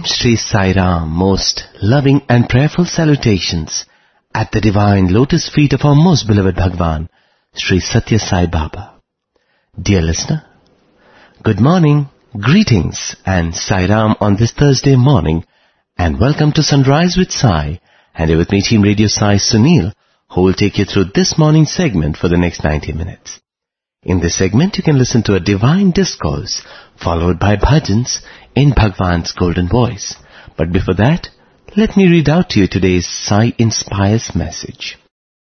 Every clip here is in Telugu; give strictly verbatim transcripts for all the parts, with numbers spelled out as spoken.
Om Shri Sai Ram, most loving and prayerful salutations at the divine lotus feet of our most beloved Bhagwan, Shri Satya Sai Baba. Dear listener, good morning, greetings and Sai Ram on this Thursday morning, and welcome to Sunrise with Sai, and you're with me, Team Radio Sai Sunil, who will take you through this morning segment for the next ninety minutes. In this segment, you can listen to a divine discourse, followed by bhajans in Bhagwan's golden voice. But before that, let me read out to you today's Sai Inspires message.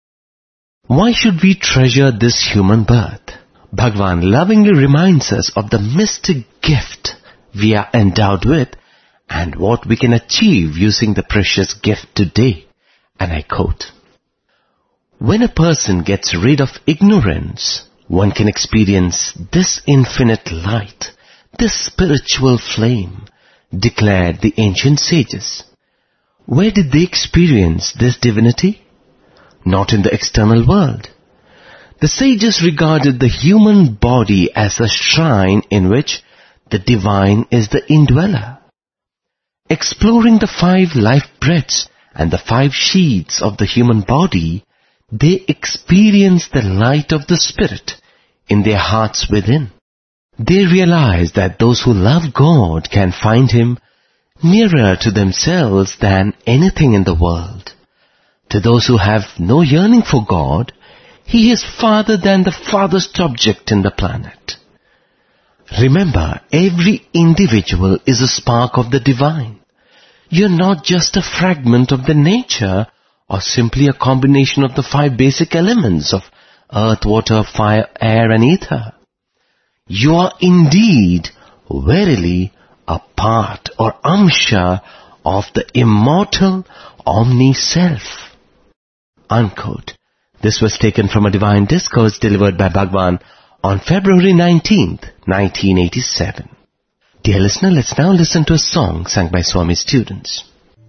Why should we treasure this human birth? Bhagwan lovingly reminds us of the mystic gift we are endowed with and what we can achieve using the precious gift today. And I quote, "When a person gets rid of ignorance, one can experience this infinite light, this spiritual flame," declared the ancient sages. Where did they experience this divinity? Not in the external world. The sages regarded the human body as a shrine in which the divine is the indweller. Exploring the five life breaths and the five sheaths of the human body, they experience the light of the Spirit in their hearts within. They realize that those who love God can find Him nearer to themselves than anything in the world. To those who have no yearning for God, He is farther than the farthest object in the planet. Remember, every individual is a spark of the divine. You're not just a fragment of the nature or simply a combination of the five basic elements of earth, water, fire, air and ether. You are indeed, verily, a part or amsha of the immortal omni-self. Unquote. This was taken from a divine discourse delivered by Bhagwan on February nineteenth, nineteen eighty-seven. Dear listener, let's now listen to a song sung by Swami students.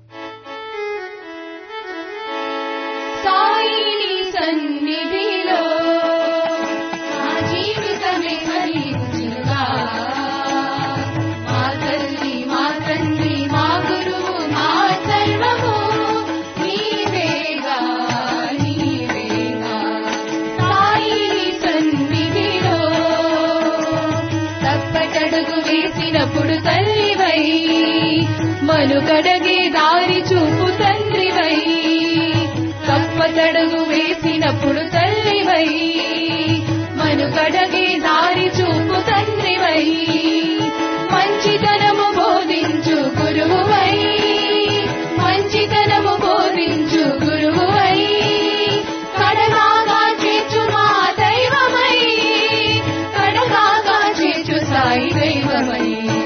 మనుగడగే దారి చూపు తండ్రివై, తప్పతడుగు వేసినప్పుడు తల్లివై, మనుగడగే దారి చూపు తండ్రివై, మంచితనము బోధించు గురువువై, మంచితనము బోధించు గురువువై, కడగాగా చేర్చు మా దైవమై, కడగాగా చేర్చు సాయి దైవమై.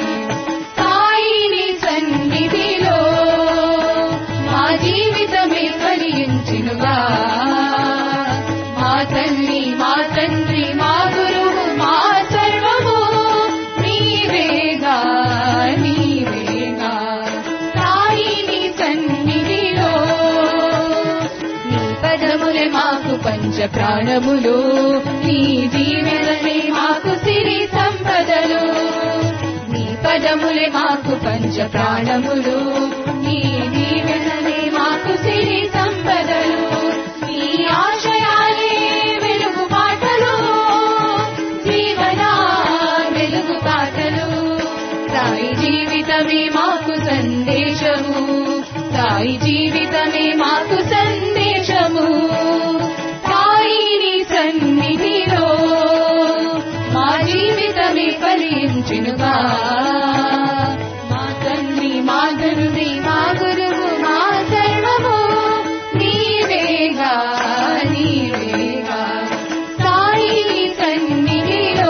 మా తల్లి మా తండ్రి మా గురువు మా సర్వము నీవేగా నీవేగా. సాయిని సన్నిధిలో నీ పదములే మాకు పంచ ప్రాణములు, నీ దీవెనలే మాకు సిరి సంపదలు. నీ పదములే మాకు పంచ ప్రాణములు, నీ దీవెనలే మాకు సిరి సంపదలు. నీ ఆశయాలే వెలుగు పాటలు, జీవన వెలుగు పాటలు. సాయి జీవితమే మాకు సందేశము, సాయి జీవితమే మాకు సందేశము. సాయిని సన్నిధిలో మా జీవితమే ఫలించునుగా. మా తల్లి మా తండ్రి మా గురువు మా సర్వము నీవేగా నీవేగా. సాయిని సన్నిధిలో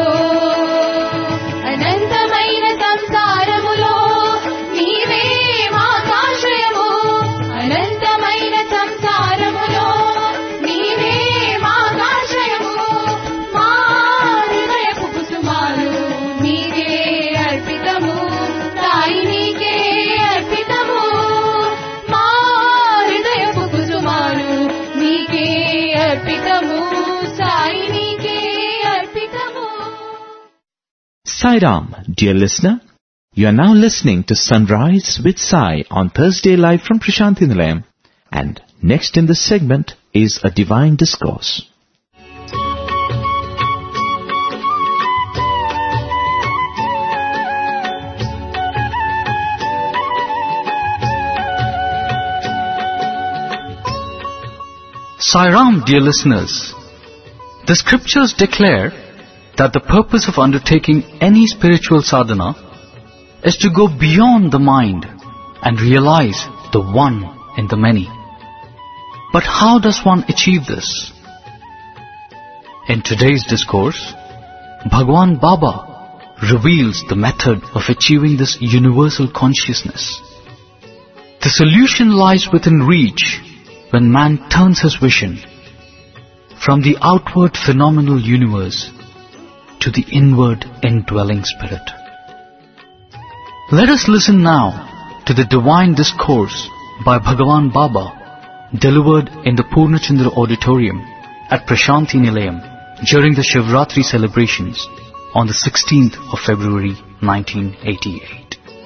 అనంతమైన సంసారములో నీవే మాకాశ్రయము, అనంతమైన సంసారములో నీవే మాకాశ్రయము. మా హృదయపు కుసుమాలు నీకే అర్పితము, సాయి నీకే అర్పితము. మా హృదయపు కుసుమాలు నీకే అర్పితము, సాయి నీకే అర్పితము. Sai Ram, dear listener, You are now listening to Sunrise with Sai on Thursday live from Prashanthi Nilayam. And next in this segment is a divine discourse. Sairam, dear listeners, the scriptures declare that the purpose of undertaking any spiritual sadhana is to go beyond the mind and realize the one in the many. But how does one achieve this? In today's discourse, Bhagwan Baba reveals the method of achieving this universal consciousness. The solution lies within reach when man turns his vision from the outward phenomenal universe to the inward indwelling spirit. Let us listen now to the divine discourse by Bhagwan Baba delivered in the Purnachandra Auditorium at Prashanthi Nilayam during the Shivratri celebrations on the sixteenth of February nineteen eighty-eight.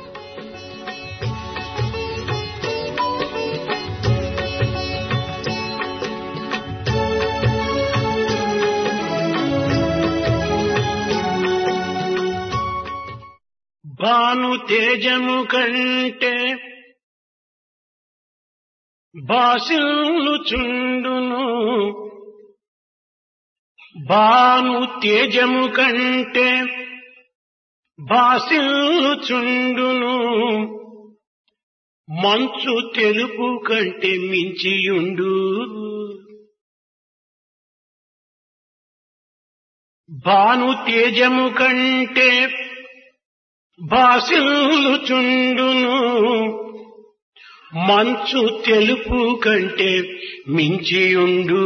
Bhanu తేజము కంటే బాసిల్లు చుండును భాను తేజము కంటే బాసిల్లు చుండును మంచు తెలుపు కంటే మించియుండు భాను తేజము కంటే బాసిల్లు చుండును మంచు తెలుపు కంటే మించియుండు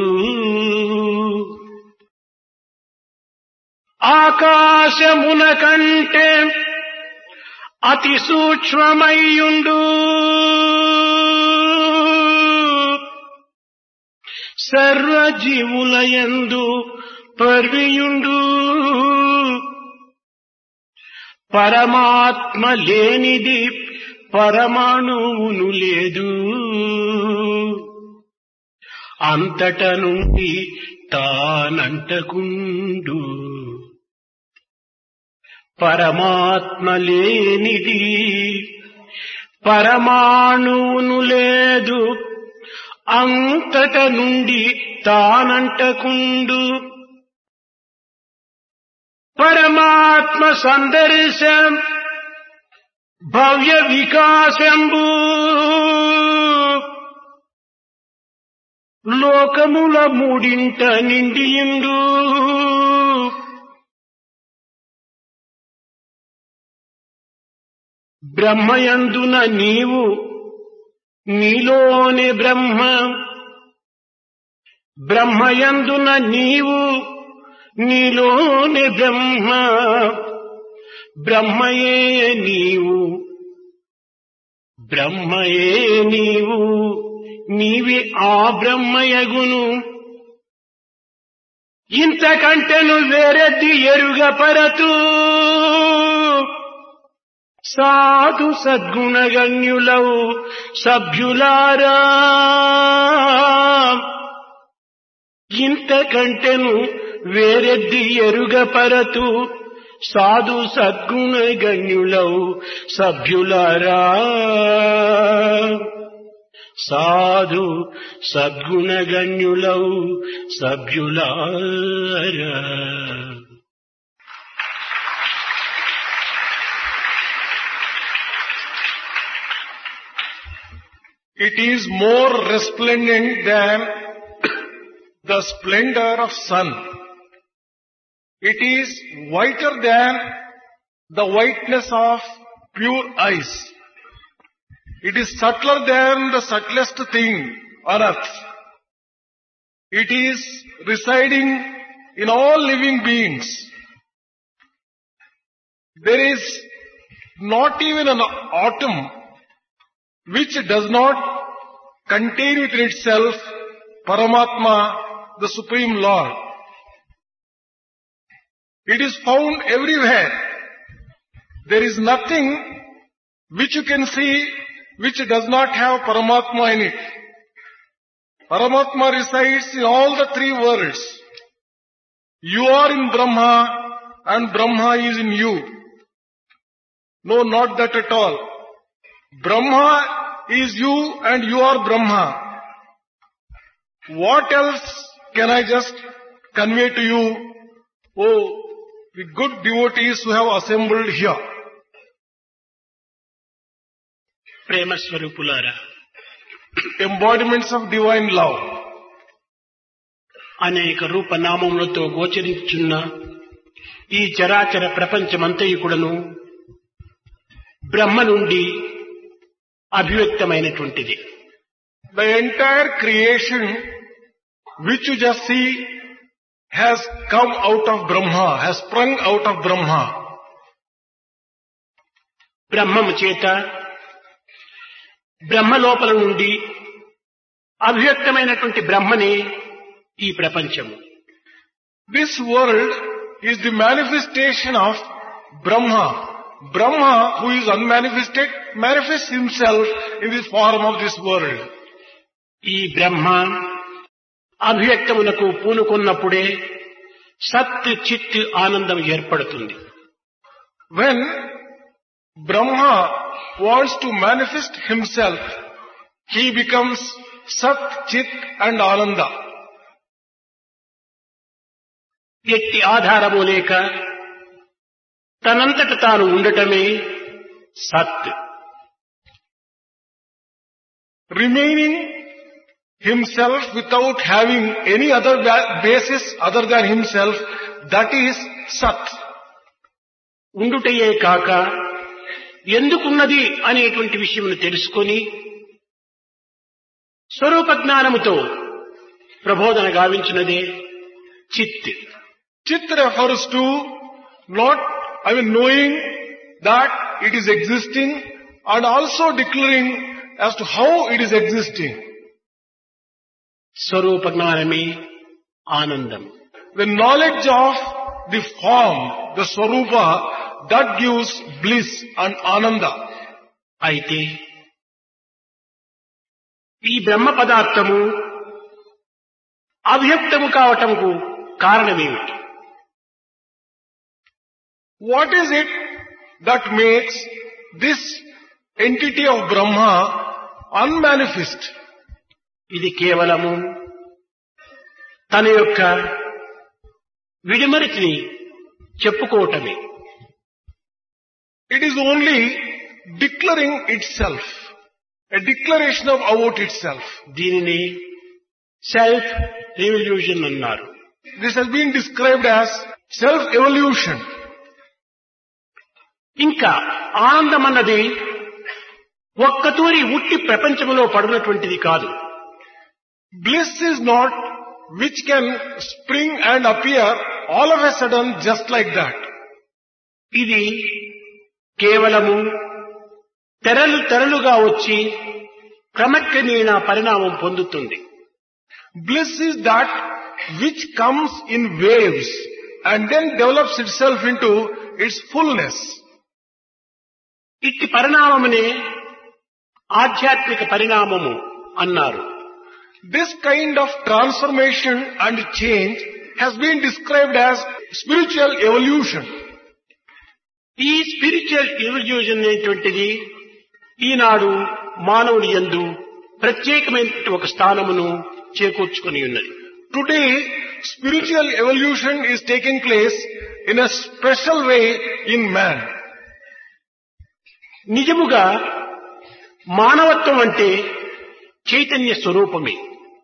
ఆకాశమున కంటే అతి సూక్ష్మమయ్యుండు సర్వజీవులయందు పర్వియుండు పరమాత్మ లేనిది పరమాణువును లేదు అంతట నుండి తానంటకుండు పరమాత్మ లేనిది పరమాణువును లేదు అంతట నుండి తానంటకుండు పరమాత్మ సందర్శం భవ్య వికాసంబు లోకముల మూడింట నిండియుండు బ్రహ్మయందున నీవు నీలోనే బ్రహ్మ బ్రహ్మయందున నీవు నీలోనే బ్రహ్మ బ్రహ్మయే నీవు బ్రహ్మయే నీవు నీవే ఆ బ్రహ్మయగును ఇంతకంటెను వేరెద్ది ఎరుగపరతు సాధు సద్గుణగణ్యులవు సభ్యులారా ఇంతకంటెను వేరెద్ది ఎరుగపరతు సాధు సద్గుణగణ్యులవు సభ్యులారా సాధు సద్గుణగణ్యులవు సభ్యులారా. It is more resplendent than the splendor of sun. It is whiter than the whiteness of pure ice. It is subtler than the subtlest thing on earth. It is residing in all living beings. There is not even an atom which does not contain within itself Paramatma, the Supreme Lord. It is found everywhere. There is nothing which you can see which does not have Paramatma in it. Paramatma resides in all the three worlds. You are in Brahma and Brahma is in you. No, not that at all. Brahma is you and you are Brahma. What else can I just convey to you, oh, the good devotees who have assembled here? ప్రేమ స్వరూపులారా, Embodiments of divine love. అనేక రూపనామములతో గోచరించున్న ఈ చరాచర ప్రపంచమంతయు కూడాను బ్రహ్మ నుండి అభివ్యక్తమైనటువంటిది. The entire creation which you just see has come out of Brahma, has sprung out of Brahma. బ్రహ్మము చేత బ్రహ్మ లోపల నుండి అభివ్యక్తమైనటువంటి బ్రహ్మనే ఈ ప్రపంచము. This world is the manifestation of Brahma. Brahma, who is unmanifested, manifests himself in the form of this world. ఈ బ్రహ్మ అభివ్యక్తమునకు పూనుకున్నప్పుడే సత్ చిత్ ఆనందం ఏర్పడుతుంది. When Brahma wants to manifest himself, he becomes Sat, Chit and Ananda. ఎట్టి ఆధారము లేక తనంతట తాను ఉండటమే సత్. Remaining himself without having any other basis other than himself, that is Sat. ఉండుటయే కాక ఎందుకున్నది అనేటువంటి విషయమును తెలుసుకొని స్వరూప జ్ఞానముతో ప్రబోధన గావించినదే చిత్. Chit refers to not, I mean, knowing that it is existing and also declaring as to how it is existing. స్వరూప జ్ఞానమే ఆనందం. The knowledge of the form, the Swarupa, that gives bliss and Ananda. అయితే ఈ బ్రహ్మ పదార్థము అవ్యక్తము కావటంకు కారణమేమిటి? What is it that makes this entity of Brahma unmanifest? ఇది కేవలము తన యొక్క విడిమరిచిని చెప్పుకోవటమే. It is only declaring itself, a declaration of about itself. దీనిని సెల్ఫ్ రివల్యూషన్ అన్నారు. This has been described as self-evolution. ఇంకా ఆనందం అన్నది ఒక్కతూరి ఉట్టి ప్రపంచంలో పడినటువంటిది కాదు. Bliss is not which can spring and appear all of a sudden just like that. ఇది కేవలము తెరలు తెరలుగా వచ్చి క్రమక్రమేణా పరిణామం పొందుతుంది. Bliss is that which comes in waves and then develops itself into its fullness. ఇట్టి పరిణామమునే ఆధ్యాత్మిక పరిణామము అన్నారు. This kind of transformation and change has been described as spiritual evolution. ఈ స్పిరిచువల్ ఎవల్యూషన్ అనేటువంటిది ఈనాడు మానవుని యందు ప్రత్యేకమైన ఒక స్థానమును చేకూర్చుకొని ఉన్నది. Today, spiritual evolution is taking place in a special way in man. నిజముగా మానవత్వం అంటే చైతన్య స్వరూపమే.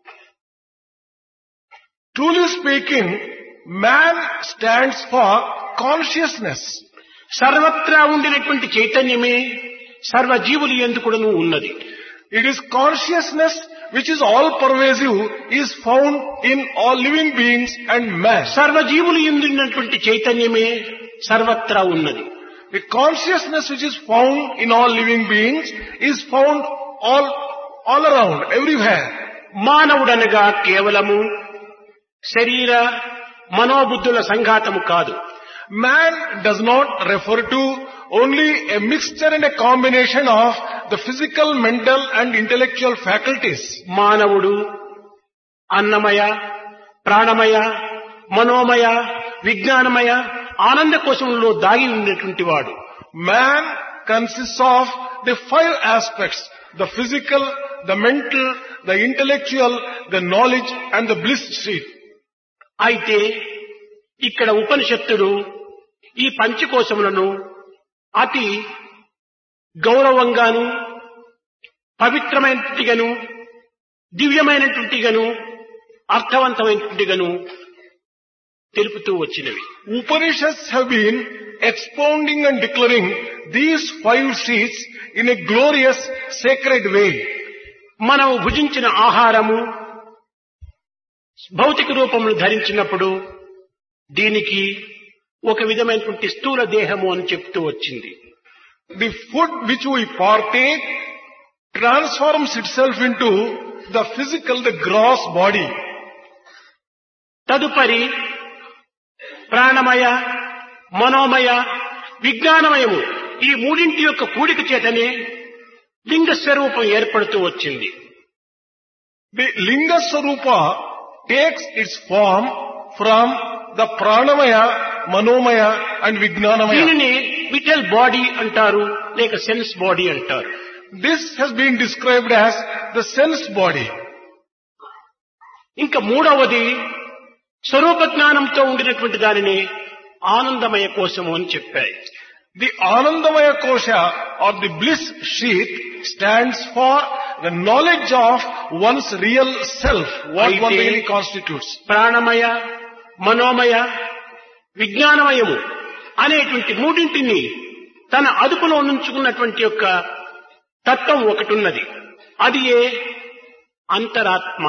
Truly speaking, man stands for consciousness. సర్వత్రా ఉండినటువంటి చైతన్యమే సర్వజీవులు యందు కూడాను ఉన్నది. It is consciousness which is all pervasive, is found in all living beings and man. సర్వజీవులు యందు ఉన్నటువంటి చైతన్యమే సర్వత్రా ఉన్నది. The consciousness which is found in all living beings is found all, all around, everywhere. మానవుడనగా కేవలము శరీర మనోబుద్ధుల సంఘాతము కాదు. Man does not refer to only a mixture and a combination of the physical, mental and intellectual faculties. మానవుడు అన్నమయ, ప్రాణమయ, మనోమయ, విజ్ఞానమయ, ఆనంద కోశంలో దాగి ఉన్నటువంటి వాడు. Man consists of the five aspects: the physical, the mental, the intellectual, the knowledge and the bliss state. అయితే ఇక్కడ ఉపనిషత్తులు ఈ పంచకోశములను అతి గౌరవంగాను, పవిత్రమైనట్టుగాను, దివ్యమైనటువంటిగాను, అర్థవంతమైనటువంటిగాను తెలుపుతూ వచ్చినవి. Upanishads have been expounding and declaring these five sheets in a glorious, sacred way. మనం భుజించిన ఆహారము భౌతిక రూపమును ధరించినప్పుడు దీనికి ఒక విధమైనటువంటి స్థూల దేహము అని చెప్తూ వచ్చింది. The food which we partake transforms itself into the physical, the gross body. తదుపరి ప్రాణమయ, మనోమయ, విజ్ఞానమయము ఈ మూడింటి యొక్క కూడిక చేతనే లింగ స్వరూపం ఏర్పడుతూ వచ్చింది. The Linga Swarupa takes its form from the Pranamaya, Manomaya and Vijnanamaya. దీనిని విటల్ బాడీ అంటారు, లేక సెన్స్ బాడీ అంటారు. This has been described as the sense body. ఇంకా మూడవది స్వరూప జ్ఞానంతో ఉండినటువంటి దానిని ఆనందమయ కోశము అని చెప్పాయి. The Anandamaya Kosha or the bliss sheath stands for the knowledge of one's real self, what one Aite really constitutes. ప్రాణమయ, మనోమయ, విజ్ఞానమయము అనేటువంటి మూడింటిని తన అదుపులో ఉంచుకున్నటువంటి యొక్క తత్వం ఒకటి ఉన్నది. అది ఏ అంతరాత్మ.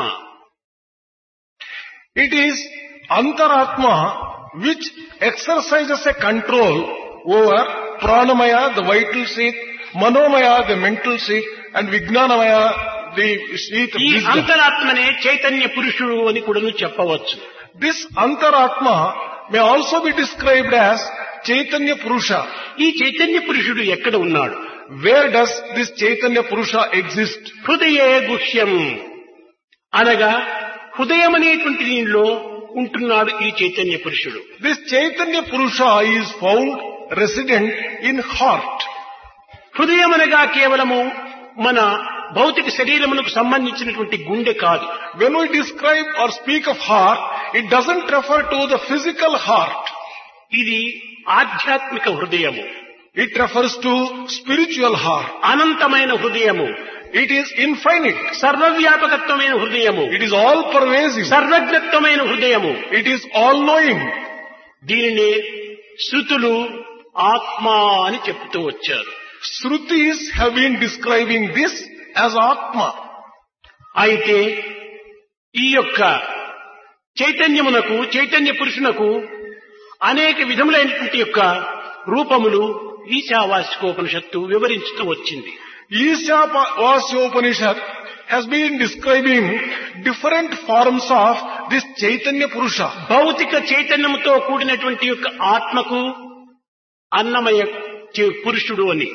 It is Antaratma which exercises a control over Pranamaya, the vital seat, Manomaya, the mental seat, and Vijnanamaya, the seat of ఈ wisdom. అంతరాత్మనే చైతన్య పురుషుడు అని కూడా చెప్పవచ్చు. This Antaratma may also be described as Chaitanya Purusha. ఈ చైతన్య పురుషుడు ఎక్కడ ఉన్నాడు? Where does this Chaitanya Purusha exist? హృదయే గుహ్యం అనగా హృదయం అనేటువంటి దీనిలో ఉంటున్నాడు ఈ చైతన్య పురుషుడు. This Chaitanya Purusha is found resident in heart. హృదయం అనగా కేవలము మన భౌతిక శరీరమునకు సంబంధించినటువంటి గుండె కాదు. When we describe or speak of heart, it doesn't refer to the physical heart. ఇది ఆధ్యాత్మిక హృదయము, It refers to spiritual heart. అనంతమైన హృదయము, It is infinite. సర్వవ్యాపకత్వమైన హృదయము, It is all pervasive. సర్వజ్ఞత్వమైన హృదయము. It is all knowing. దీనిని శృతులు ఆత్మ అని చెప్తూ వచ్చారు. Shrutis have been describing this as Atma. అయితే ఈ యొక్క చైతన్యమునకు, చైతన్య పురుషునకు అనేక విధములైనటువంటి యొక్క రూపములు ఈశావాస్యోపనిషత్తు వివరించుతూ వచ్చింది. Ishavasyopanishad has been describing different forms of this Chaitanya Purusha. భౌతిక చైతన్యముతో కూడినటువంటి యొక్క ఆత్మకు అన్నమయ చే- పురుషుడు అని,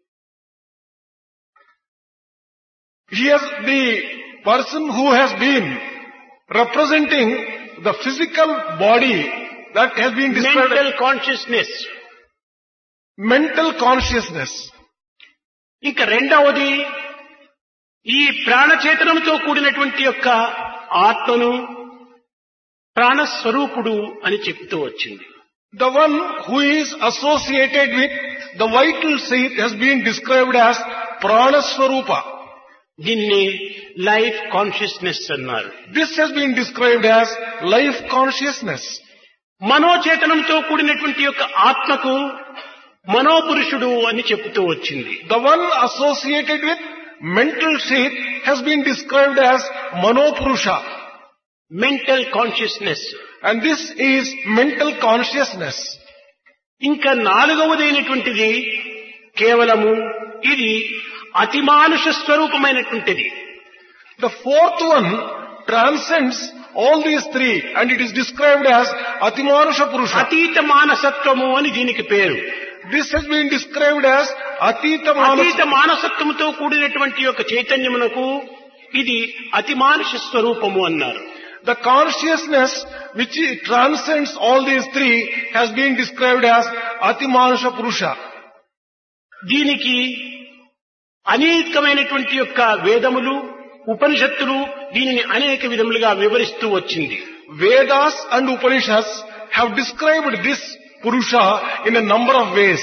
He has the person who has been representing the physical body that has been described mental as consciousness. mental consciousness. ఇంకా రెండవది ఈ ప్రాణచేతనంతో కూడినటువంటి యొక్క ఆత్మను ప్రాణస్వరూపుడు అని చెప్తూ వచ్చింది. The one who is associated with the vital seat has been described as Pranaswarupa. దీన్ని లైఫ్ కాన్షియస్నెస్ అన్నారు. This has been described as life consciousness. మనోచేతనంతో కూడినటువంటి యొక్క ఆత్మకు మనోపురుషుడు అని చెప్తూ వచ్చింది. The one associated with mental seat has been described as Manopurusha. Mental consciousness. And this is mental consciousness. ఇంకా నాలుగవదైనటువంటిది కేవలము ఇది అతిమానుష స్వరూపమైనటువంటిది. The fourth one transcends all these three and it is described as Atimanusha Purusha. అతీత మానసత్వము అని దీనికి పేరు. This has been described as Atita అతీత Manasa. మానసత్వముతో కూడినటువంటి యొక్క చైతన్యమునకు ఇది అతి మానుష స్వరూపము అన్నారు. The consciousness which transcends all these three has been described as Atimanusha Purusha. దీనికి అనేకమైనటువంటి యొక్క వేదములు ఉపనిషత్తులు దీనిని అనేక విధములుగా వివరిస్తూ వచ్చింది. Vedas and Upanishads have described this Purusha in a number of ways.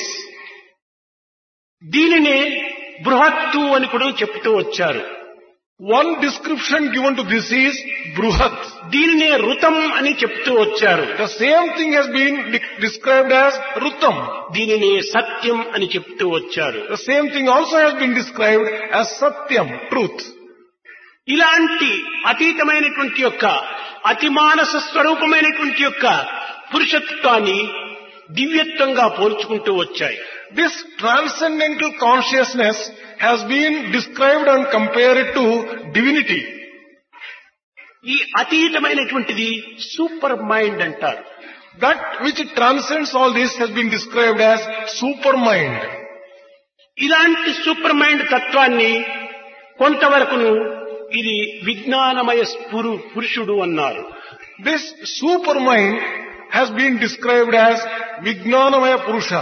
దీనినే బృహత్తు అని కూడా చెప్తూ వచ్చారు. One description given to this is Bruhat. దీనినే ఋతం అని చెప్తూ వచ్చారు. The same thing has been de- described as Rutam. దీనినే సత్యం అని చెప్తూ వచ్చారు. The same thing also has been described as Satyam, truth. ఇలాంటి అతీతమైనటువంటి యొక్క అతిమానస స్వరూపమైనటువంటి యొక్క పురుషత్వాన్ని దివ్యత్వంగా పోల్చుకుంటూ వచ్చాయి. This transcendental consciousness has been described and compared to divinity. ఈ అతీతమైనటువంటిది సూపర్ మైండ్ అంటారు. That which transcends all this has been described as supermind. ఇలాంటి సూపర్ మైండ్ తత్వాన్ని కొంతవరకును ఇది విజ్ఞానమయ స్ఫురు పురుషుడు అన్నారు. This supermind has been described as Vijnanamaya Purusha.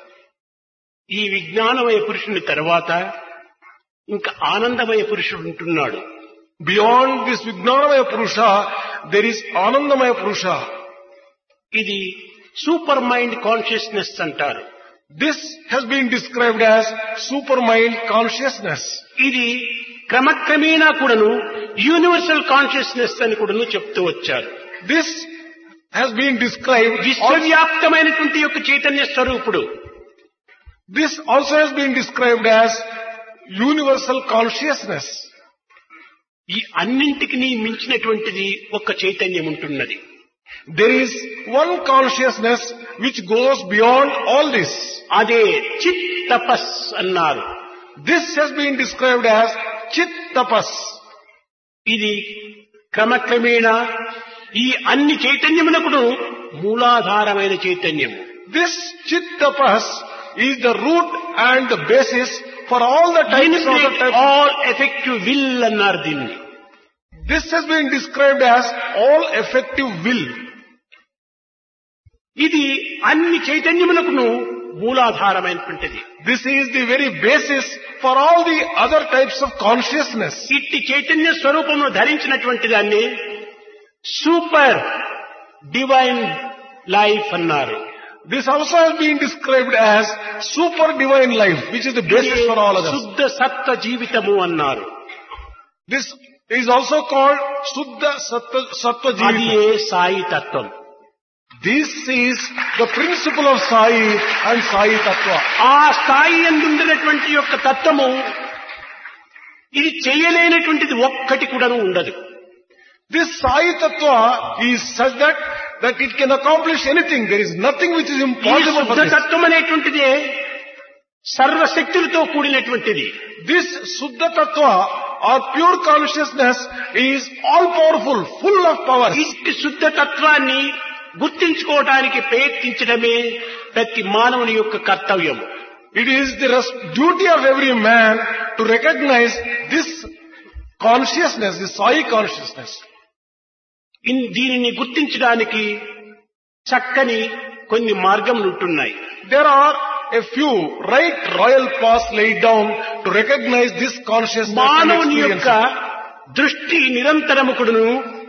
ఈ విజ్ఞానమయ పురుషుని తర్వాత ఇంకా ఆనందమయ పురుషుడు ఉంటున్నాడు. Beyond this Vijnanamaya Purusha, there is Anandamaya Purusha. ఇది సూపర్ మైండ్ కాన్షియస్నెస్ అంటారు. This has been described as supermind consciousness. ఇది క్రమక్రమేణా కూడాను యూనివర్సల్ కాన్షియస్నెస్ అని కూడాను చెప్తూ వచ్చారు. This has been described also, విశ్వవ్యాప్తమైనటువంటి యొక్క చైతన్య స్వరూపుడు. this also has been described as universal consciousness. ఈ అన్నింటికి మించినటువంటిది ఒక చైతన్యం ఉంటున్నది. There is one consciousness which goes beyond all this. అదే చిత్ తపస్ అన్నారు. This has been described as Chit Tapas. ఇది క్రమక్రమేణా ఈ అన్ని చైతన్యమునకును మూలాధారమైన చైతన్యము. This Chit Tapas is the root and the basis for all the types of the types. All effective will అన్నారు దీన్ని. This has been described as all effective will. ఇది అన్ని చైతన్యమునకును మూలాధారమైనటువంటిది. This is the very basis for all the other types of consciousness. ఇట్టి చైతన్య స్వరూపమును ధరించినటువంటి దాన్ని సూపర్ డివైన్ లైఫ్ అన్నారు. This also has been described as super divine life, which is the basis for all others. శుద్ధ సత్వ జీవితము అన్నారు. This is also called Suddha Sattva, Sattva అది Jivita. సాయి తత్వం. This is the principle of Sai and Sai Tattva. ఆ స్థాయి ఎందుండినటువంటి యొక్క తత్వము ఇది చేయలేనటువంటిది ఒక్కటి కూడా ఉండదు. This Sai Tattva is such that that it can accomplish anything. There is nothing which is ఈ impossible for శుద్ధ this. తత్వం అనేటువంటిదే సర్వశక్తులతో కూడినటువంటిది. This Suddha Tattva or pure consciousness is all powerful, full of power. ఇట్టి శుద్ధ తత్వాన్ని గుర్తించుకోవడానికి ప్రయత్నించడమే ప్రతి మానవుని యొక్క కర్తవ్యం. It is the res- duty of every man to recognize this consciousness, this Sai consciousness. ఇన్- దీనిని గుర్తించడానికి చక్కని కొన్ని మార్గములు ఉంటున్నాయి. There are a few right royal paths laid down to recognize this consciousness and మానవుని experience యొక్క it. దృష్టి నిరంతరముకుడును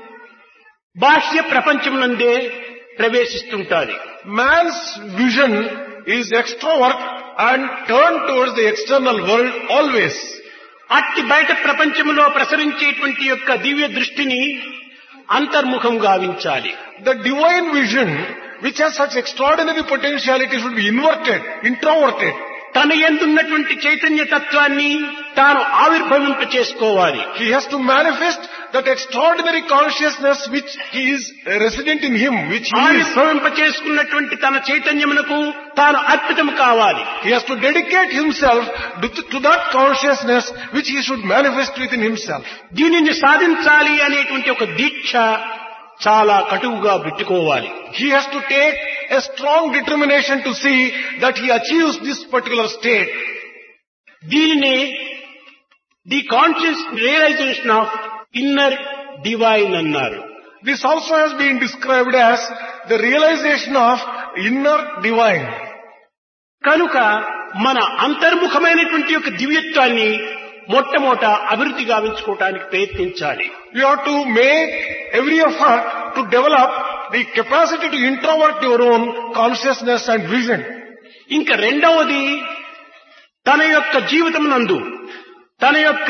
బాహ్య ప్రపంచమునందే ప్రవేశిస్తుంటాది. Man's vision is extrovert and turned towards the external world always. అట్టి బయట ప్రపంచములో ప్రసరించేటువంటి యొక్క దివ్య దృష్టిని అంతర్ముఖం గావించాలి. The divine vision, which has such extraordinary potentiality, should be inverted, introverted. తన యందున్నటువంటి చైతన్య తత్వాన్ని తాను ఆవిర్భవింప చేసుకోవాలి. He has to manifest that extraordinary consciousness which he is resident in him, which he is. ఆవిర్భవింప చేసుకున్నటువంటి తన చైతన్యమునకు తాను అర్పితం కావాలి. He has to dedicate himself to- to that consciousness which he should manifest within himself. దీనిని సాధించాలి అనేటువంటి ఒక దీక్ష చాలా కటువుగా పెట్టుకోవాలి. He has to take a strong determination to see that he achieves this particular state. దీనిని the conscious realization of inner divine అన్నారు. This also has been described as the realization of inner divine. కనుక మన అంతర్ముఖమైనటువంటి యొక్క దివ్యత్వాన్ని మొట్టమొదట అభివృద్ధి గావించుకోవడానికి ప్రయత్నించాలి. You have to make every effort to develop the capacity to introvert your own consciousness and vision. ఇంకా రెండవది తన యొక్క జీవితం నందు తన యొక్క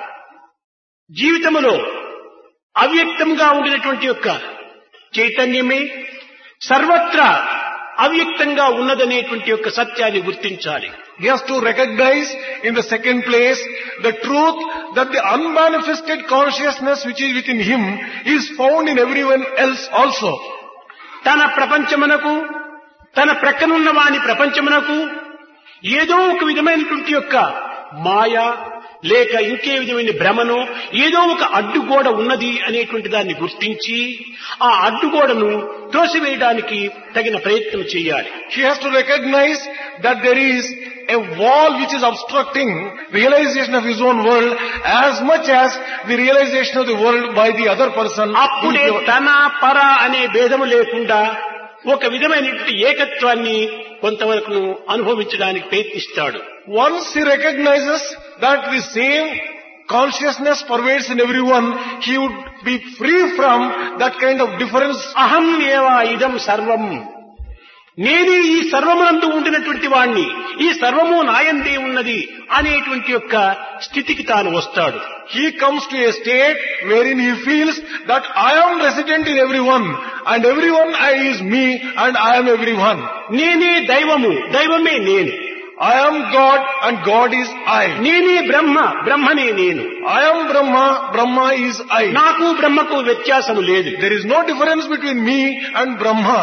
జీవితంలో అవ్యక్తంగా ఉండినటువంటి యొక్క చైతన్యమే సర్వత్రా అవ్యక్తంగా ఉన్నదనేటువంటి యొక్క సత్యాన్ని గుర్తించాలి. He has to recognize in the second place the truth that the unmanifested consciousness which is within him is found in everyone else also. తన ప్రపంచమునకు తన ప్రక్కనున్న వాని ప్రపంచమునకు ఏదో ఒక విధమైనటువంటి యొక్క మాయ లేక ఇంకే విధమైన భ్రమను ఏదో ఒక అడ్డుగోడ ఉన్నది అనేటువంటి దాన్ని గుర్తించి ఆ అడ్డుగోడను త్రోసివేయడానికి తగిన ప్రయత్నం చేయాలి. He has to recognize that there is a wall which is obstructing realization of his own world as much as the realization of the world by the other person. అప్పుడే తన పర అనే భేదము లేకుండా ఒక విధమైనటువంటి ఏకత్వాన్ని కొంతవరకు అనుభవించడానికి ప్రయత్నిస్తాడు. Once he recognizes that the same consciousness pervades in everyone, he would be free from that kind of difference. అహం ఏవ ఇదం సర్వం, నేనే ఈ సర్వమునందు ఉండినటువంటి వాణ్ణి, ఈ సర్వము నాయందే ఉన్నది అనేటువంటి యొక్క స్థితికి తాను వస్తాడు. He comes to a state wherein he feels that I am resident in everyone and everyone is me and I am everyone. నేనే దైవము, దైవమే నేను. I am God and God is I. నేనే బ్రహ్మ, బ్రహ్మనే నేను. I am Brahma, Brahma is I. నాకు బ్రహ్మకు వ్యత్యాసము లేదు. There is no difference between me and Brahma.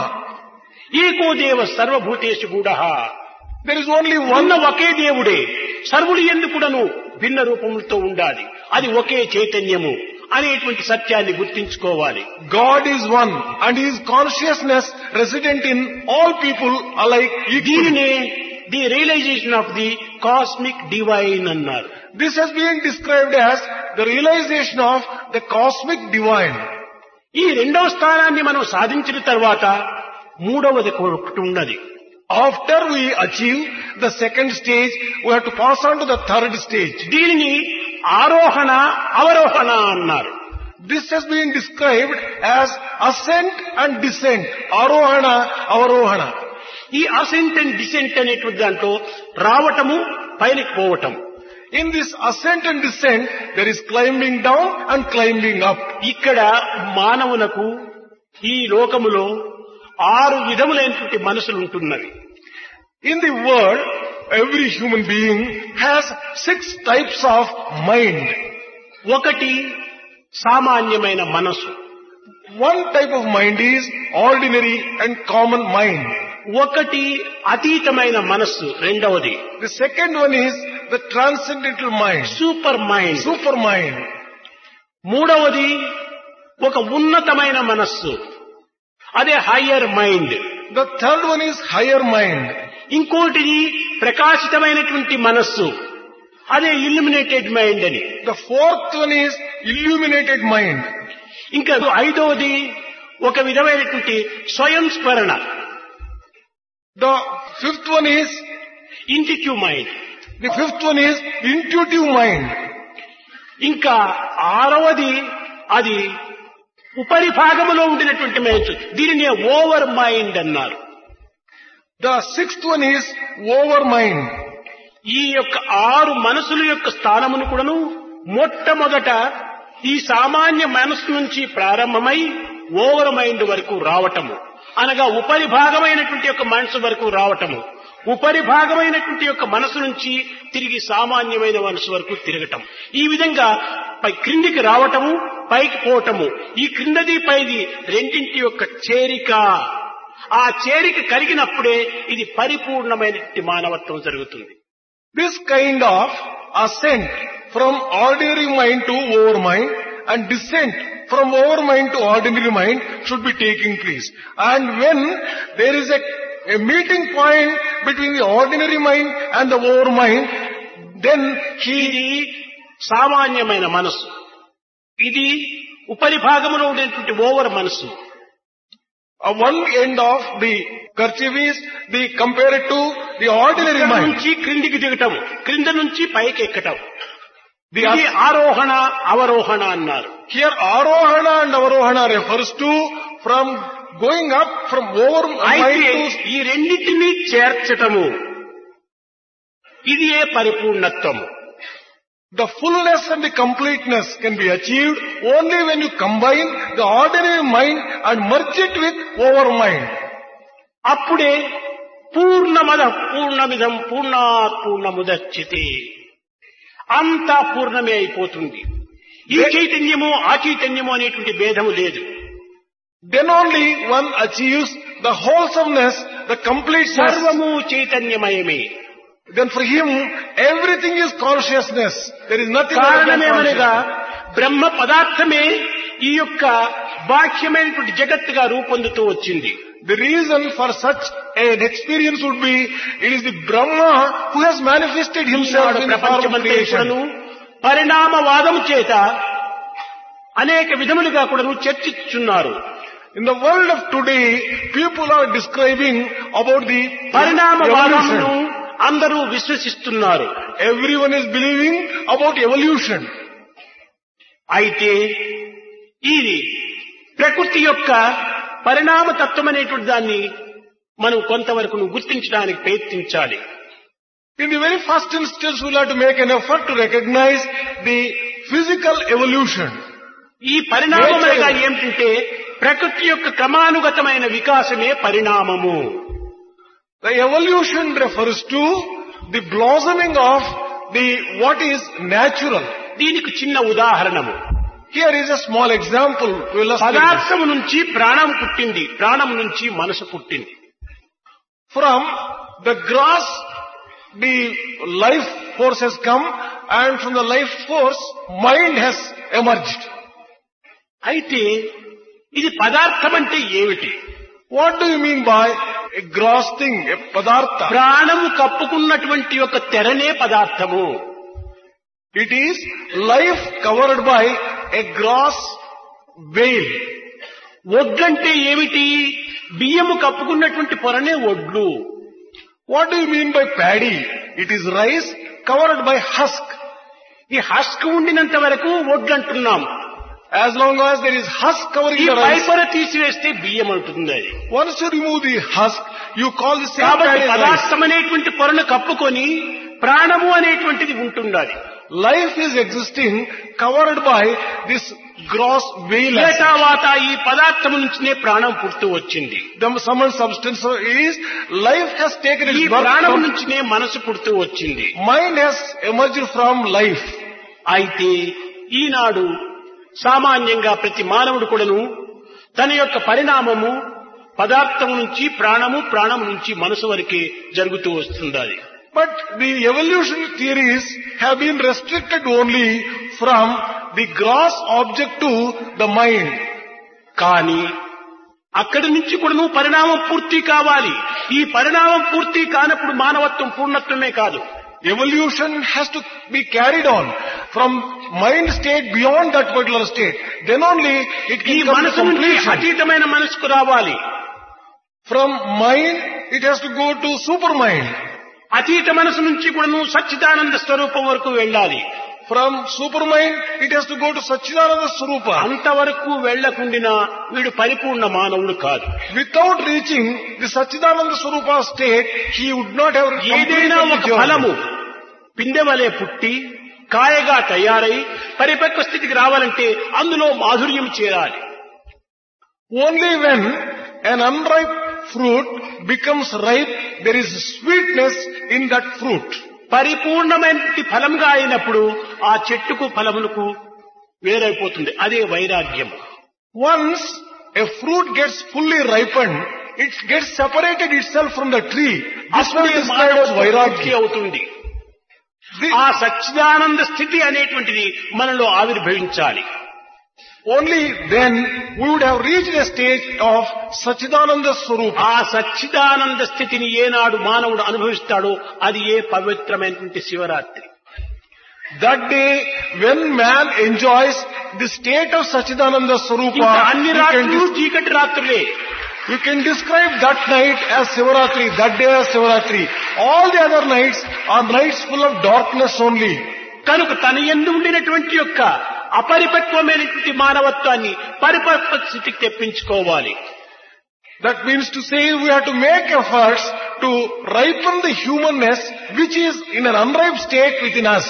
ఏకో దేవ సర్వభూతేషు గూఢః, There is only one. ఉన్న ఒకే దేవుడే సర్వులు ఎందుకుడను భిన్న రూపములతో ఉండాలి, అది ఒకే చైతన్యము అనేటువంటి సత్యాన్ని గుర్తించుకోవాలి. God is one and his consciousness resident in all people alike equally. దీనినే the realization of the cosmic divine అన్నారు. This has been described as the realization of the cosmic divine. ఈ రెండవ స్థానాన్ని మనం సాధించిన తర్వాత మూడవది ఒకటి ఉన్నది. After we achieve the second stage, we have to pass on to the third stage. దీనిని ఆరోహణ అవరోహణ అన్నారు. This has been described as ascent and descent. Arohana, avarohana. ఈ అసెంట్ అండ్ డిసెంట్ అనేటువంటి దాంట్లో రావటము పైనకి పోవటం. In this ascent and descent, there is climbing down and climbing up. ఇక్కడ మానవులకు ఈ లోకములో ఆరు విధములైనటువంటి మనసులు ఉంటున్నవి. In the world, every human being has six types of mind. ఒకటి సామాన్యమైన మనసు, One type of mind is ordinary and common mind. ఒకటి అతీతమైన మనస్సు రెండవది. The second one is the transcendental mind, super mind. super mind. మూడవది ఒక ఉన్నతమైన మనస్సు, అదే higher mind. The third one is higher mind. ఇంకోటిది ప్రకాశితమైనటువంటి మనస్సు, అదే ఇల్యూమినేటెడ్ మైండ్ అని. The fourth one is illuminated mind. ఇంకా ఐదవది ఒక విధమైనటువంటి స్వయం స్మరణ, The fifth one is, intuitive mind. the fifth one is intuitive mind. ఇంకా ఆరవది అది ఉపరిభాగములో ఉండినటువంటి మైండ్, దీనిని ఓవర్ మైండ్ అన్నారు. The sixth one is over mind. ఈ యొక్క ఆరు మనసుల యొక్క స్థానమును కూడాను మొట్టమొదట ఈ సామాన్య మనస్సు నుంచి ప్రారంభమై ఓవర్ మైండ్ వరకు రావటము, అనగా ఉపరిభాగమైనటువంటి యొక్క మనసు వరకు రావటము, ఉపరిభాగమైనటువంటి యొక్క మనసు నుంచి తిరిగి సామాన్యమైన మనసు వరకు తిరగటం. ఈ విధంగా పై క్రిందికి రావటము, పైకి పోవటము, ఈ క్రిందది పైది రెండింటి యొక్క చేరిక. ఆ చేరిక కలిగినప్పుడే ఇది పరిపూర్ణమైనటువంటి మానవత్వం జరుగుతుంది. This kind of ascent from ordinary mind to over mind and descent from over mind to ordinary mind should be taking place. And when there is a, a meeting point between the ordinary mind and the over mind, then he ఇది సామాన్యమైన మనసు, ఇది ఉపరిభాగంలో ఉండేటువంటి ఓవర్ మనసు. uh, one end of the kerchief is the compared to the ordinary ఇక్కడ mind. నుంచి క్రిందికి దిగటం, క్రింద నుంచి పైకి ఎక్కటం, ఇది ఆరోహణ అవరోహణ అన్నారు. Here Arohana and Avarohana refers to from going up from over mind అయితే to ఈ రెండింటినీ చేర్చటము, ఇది ఏ పరిపూర్ణత్వము. the fullness and the completeness can be achieved only when you combine the ordinary mind and merge it with over mind. అప్పుడే పూర్ణమద పూర్ణమిదం పూర్ణాత్ పూర్ణముదచ్యతే, అంతా పూర్ణమే అయిపోతుంది. ఈ చైతన్యము ఆ చైతన్యము అనేటువంటి భేదము లేదు. Then only one achieves the wholesomeness, the completeness. సర్వము చైతన్యమయమే. Then for him, everything is consciousness. There is nothing other than కారణమేమనగా consciousness. బ్రహ్మ పదార్థమే ఈ యొక్క బాహ్యమైనటువంటి జగత్తుగా రూపొందుతూ వచ్చింది. The reason for such an experience would be, it is the Brahma who has manifested himself Eenadu in the form of ప్రపంచమంతా creation. కూడాను పరిణామవాదము చేత అనేక విధములుగా కూడాను చర్చించుచున్నారు. In the world of today, people are describing about the పరిణామవాదమును evolution. అందరూ విశ్వసిస్తున్నారు. Everyone is believing about evolution. అయితే ఇది ప్రకృతి యొక్క పరిణామ తత్వం అనేటువంటి దాన్ని మనం కొంతవరకు గుర్తించడానికి ప్రయత్నించాలి. In the very first instance, we'll have to make an effort to recognize the physical evolution. ఈ పరిణామం అనగా ఏమిటంటే ప్రకృతి యొక్క క్రమానుగతమైన వికాసమే పరిణామము. The evolution refers to the blossoming of the what is natural. దీనికి చిన్న ఉదాహరణము. Here is a small example to illustrate this. పదార్థం నుంచి ప్రాణం పుట్టింది, ప్రాణం నుంచి మనసు పుట్టింది. From the grass, the life force has come, and from the life force, mind has emerged. అయితే ఇది పదార్థం అంటే ఏమిటి? What do you mean by a gross thing, a padartha? ప్రాణము కప్పుకున్నటువంటి ఒక తెరనే పదార్థము. It is life covered by a gross veil. ఒడ్లంటే ఏమిటి? బియ్యము కప్పుకున్నటువంటి పొరనే ఒడ్లు. What do you mean by paddy? It is rice covered by husk. ఈ హస్క్ ఉండినంత వరకు ఒడ్లు అంటున్నాం. As long as there is husk covering ఈ the పై rice, పొర తీసివేస్తే బియ్యం అంటుంది అది. once you remove the husk, you call the same కాబట్టి paddy rice. పదార్థం అనేటువంటి పొరను కప్పుకొని ప్రాణము అనేటువంటిది ఉంటున్నది. Life is existing covered by this gross veil. ఏతావాత ఈ పదార్థము నుంచినే ప్రాణం పుడుతూ వచ్చింది. The summon substance is life has taken ఈ its birth ప్రాణం from, నుంచినే మనసు పుడుతూ వచ్చింది. mind has emerged from life. అయితే ఈనాడు సామాన్యంగా ప్రతి మానవుడు కూడాను తన యొక్క పరిణామము పదార్థం నుంచి ప్రాణము, ప్రాణం నుంచి మనసు వరకే జరుగుతూ వస్తుంది. But the evolution theories have been restricted only from the gross object to the mind. కానీ అక్కడి నుంచి కూడాను పరిణామం పూర్తి కావాలి. ఈ పరిణామం పూర్తి కానప్పుడు మానవత్వం పూర్ణత్వమే కాదు. Evolution has to be carried on from mind state beyond that particular state. Then only it ఈ can come to మనసు నుంచి completion. అతీతమైన మనసుకు రావాలి. From mind, it has to go to supermind. అతీత మనసు నుంచి కూడాను సచ్చిదానంద స్వరూపం వరకు వెళ్ళాలి. From supermind, it has to go to Satchidananda Swarupa. అంతవరకు వెళ్లకుండినా వీడు పరిపూర్ణ మానవుడు కాదు. Without reaching the Satchidananda Swarupa state, he would not have ఏదైనా completed ఒక the journey. ఫలము పిందెవలే పుట్టి కాయగా తయారై పరిపక్వ స్థితికి రావాలంటే అందులో మాధుర్యం చేరాలి. Only when an unripe fruit becomes ripe, there is sweetness in that fruit. పరిపూర్ణమైన ఫలంగా అయినప్పుడు ఆ చెట్టుకు ఫలములకు వేరైపోతుంది. అదే వైరాగ్యం. Once a fruit gets fully ripened, it gets separated itself from the tree. This one is described as పూర్తి vairagya. అవుతుంది. The- ఆ సచ్చిదానంద స్థితి అనేటువంటిది మనలో ఆవిర్భవించాలి. only then we would have reached a state of Sachidananda Swarupa. ఆ సచ్చిదానంద స్థితిని ఏనాడు మానవుడు అనుభవిస్తాడో అది ఏ పవిత్రమైనటువంటి Shivaratri. That day when man enjoys the state of Sachidananda Swarupa, ఇంకా అన్ని you can, రాత్రులు dis- చీకటి రాత్రులే. you can describe that night as Sivaratri, that day as Sivaratri. All the other nights are nights full of darkness only. కనుక తన యందు ఉండినటువంటి యొక్క అపరిపక్వమైనటువంటి మానవత్వాన్ని పరిపక్వ స్థితికి తెప్పించుకోవాలి. That means to say we have to make efforts to ripen the humanness which is in an unripe state within us.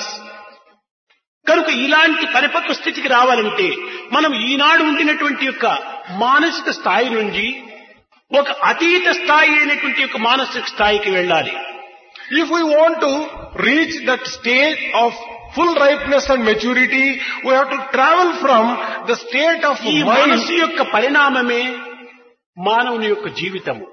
కనుక ఇలాంటి పరిపక్వ స్థితికి రావాలంటే మనం ఈనాడు ఉండినటువంటి యొక్క మానసిక స్థాయి నుంచి ఒక అతీత స్థాయి అయినటువంటి యొక్క మానసిక స్థాయికి వెళ్ళాలి. If we want to reach that state of full ripeness and maturity, we have to travel from the state of ఈ mind. మనసు యొక్క పరిణామమే మానవుని యొక్క జీవితము.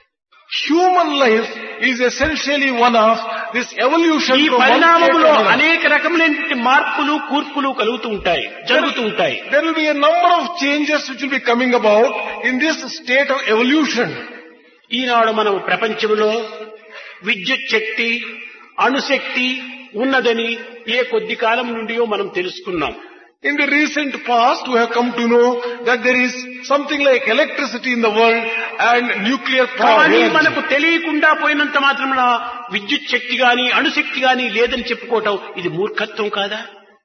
Human life is essentially one of this evolution ఈ from one state to పరిణామంలో another. అనేక రకములైనటువంటి మార్పులు కూర్పులు కలుగుతూ ఉంటాయి, జరుగుతూ ఉంటాయి. There will be a number of changes which will be coming about in this state of evolution. ఈనాడు మనం ప్రపంచంలో విద్యుత్ శక్తి, అణుశక్తి ఉన్నదని ఏ కొద్ది కాలం నుండియో మనం తెలుసుకున్నాం. In the recent past, we have come to know that there is something like electricity in the world and nuclear power. కానీ energy. మనకు తెలియకుండా పోయినంత మాత్రమున విద్యుత్ శక్తి గాని అణుశక్తి గాని లేదని చెప్పుకోవటం ఇది మూర్ఖత్వం కాదా?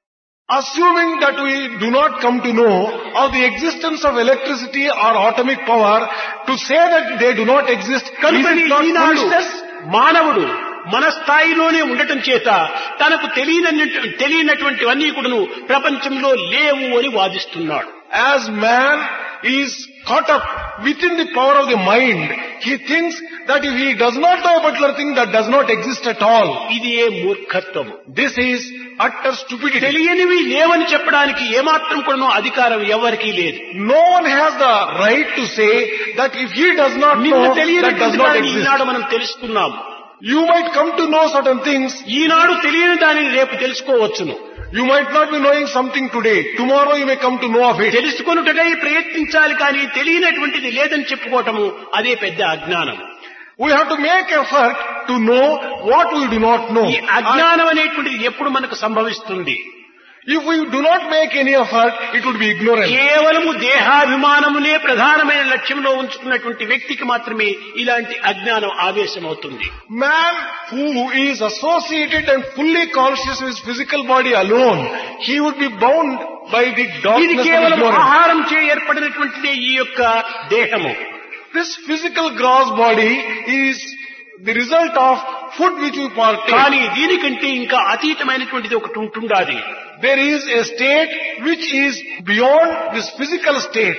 Assuming that we do not come to know of the existence of electricity or atomic power, to say that they do not exist, is కనుకని it not ఈనాడు foolishness? మానవుడు మన స్థాయిలోనే ఉండటం చేత తనకు తెలియని తెలియనటువంటివన్నీ కూడాను ప్రపంచంలో లేవు అని వాదిస్తున్నాడు. As man is caught up within the power of the mind, he thinks that if he does not know a particular thing, that does not exist at all. ఇది ఏ మూర్ఖత్వము. This is utter stupidity. తెలియనివి లేవని చెప్పడానికి ఏమాత్రం కూడాను అధికారం ఎవరికీ లేదు. No one has the right to say that if he does not నిన్ను know, that does తెలియనటువంటి not దానిని exist. ఈనాడు మనం తెలుసుకున్నాం. You might come to know certain things. ఈనాడు తెలియని దానిని రేపు తెలుసుకోవచ్చును. You might not be knowing something today. Tomorrow you may come to know of it. తెలుసుకొనుటకై ప్రయత్నించాలి కానీ తెలియనటువంటిది లేదని చెప్పుకోవటము అదే పెద్ద అజ్ఞానం. We have to make effort to know what we do not know. ఈ అజ్ఞానం అనేటువంటిది ఎప్పుడు మనకు సంభవిస్తుంది? If we do not make any effort, it would be ignorance. కేవలము దేహాభిమానమునే ప్రధానమైన లక్ష్యంలో ఉంచుకున్నటువంటి వ్యక్తికి మాత్రమే ఇలాంటి అజ్ఞానం ఆవేశమవుతుంది. Man who is associated and fully conscious of his physical body alone, he would be bound by the ఇది darkness of కేవలం ignorance. ఆహారం చే ఏర్పడినటువంటిదే ఈ యొక్క దేహము. This physical gross body is the result of food which we partake. కానీ దీనికంటే ఇంకా అతీతమైనటువంటిది ఒకటి ఉంటుండాలి. There is a state which is beyond this physical state.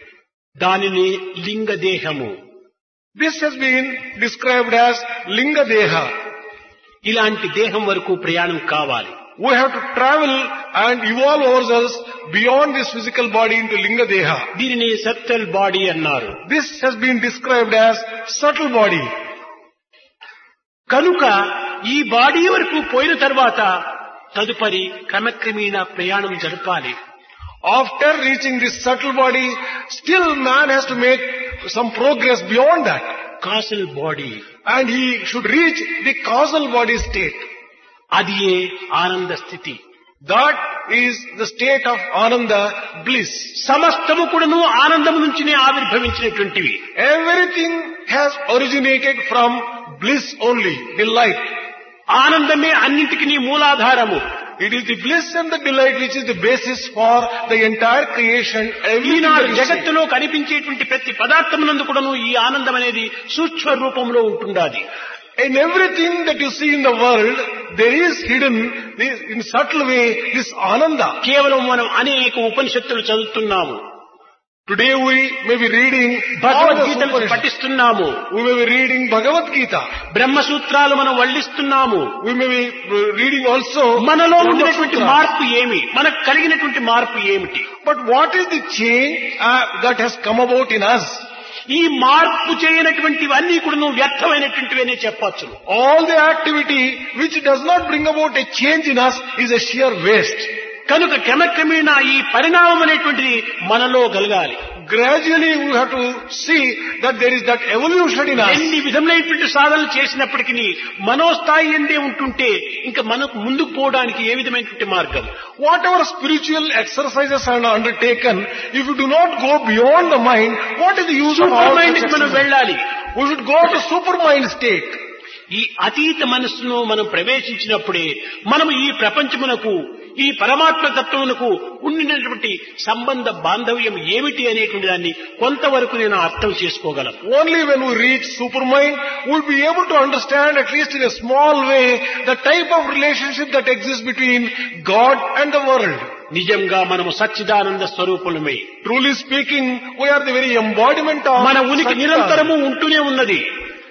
దానిని లింగ దేహము. This has been described as Linga Deha. ఇలాంటి దేహం వరకు ప్రయాణం కావాలి. We have to travel and evolve ourselves beyond this physical body into Linga Deha. దీనిని సబ్టల్ బాడీ అన్నారు. This has been described as subtle body. కనుక ఈ బాడీ వరకు పోయిన తర్వాత తదుపరి క్రమక్రమేణా ప్రయాణం జరపాలి. After reaching this subtle body, still man has to make some progress beyond that. Causal body, And he should reach the causal body state. అది ఏ ఆనంద స్థితి. That is the state of Ananda, bliss. సమస్తము కూడాను ఆనందము నుంచినే ఆవిర్భవించినటువంటివి. Everything has originated from bliss only, delight. ఆనందమే అన్నింటికి మూలాధారము. It is the bliss and the delight which is the basis for the entire creation. Everything Eenadu that you see. జగత్తులో కనిపించేటువంటి ప్రతి పదార్థమునందు కూడాను ఈ ఆనందం అనేది సూక్ష్మ రూపంలో ఉంటుండాలి. In everything that you see in the world, there is hidden this, in subtle way this Ananda. కేవలం మనం అనేక ఉపనిషత్తులు చదువుతున్నాము, Today we may be reading all the భగవద్గీతను Upanishads. పఠిస్తున్నాము, We may be reading Bhagavad Gita. బ్రహ్మసూత్రాలు మనం వల్లిస్తున్నాము. We may be reading also మనలో Brahma ఉండినటువంటి Sutras. మార్పు ఏమి, మనకు కలిగినటువంటి మార్పు ఏమిటి? But what is the change uh, that has come about in us? ఈ మార్పు చేయనటువంటివన్నీ కూడా వ్యర్థమైనటువంటివనే చెప్పచ్చు. All the activity which does not bring about a change in us is a sheer waste. కనుక క్రమక్రమేణా ఈ పరిణామం అనేటువంటిది మనలో కలగాలి. Gradually we have to see that there is that evolution in us. ఎన్ని విధములైనటువంటి సాధనలు చేసినప్పటికీ మనోస్థాయి ఎందే ఉంటుంటే ఇంకా మనకు ముందుకు పోవడానికి ఏ విధమైనటువంటి మార్గం? Whatever spiritual exercises are undertaken, if you do not go beyond the mind, what is the use of all super such mind కి మనం exercises? వెళ్ళాలి. We should go to supermind state. ఈ అతీత మనస్సును మనం ప్రవేశించినప్పుడే మనం ఈ ప్రపంచమునకు ఈ పరమాత్మ తత్వమునకు ఉండినటువంటి సంబంధ బాంధవ్యం ఏమిటి అనేటువంటి దాన్ని కొంతవరకు నేను అర్థం చేసుకోగలం. Only when we reach supermind, we will be able to understand, at least in a small way, the type of relationship that exists between God and the world. నిజంగా మనము Sachchidananda స్వరూపులమే. Truly speaking, we are the very embodiment of మన ఉనికి Satchidananda. నిరంతరము ఉంటూనే ఉన్నది.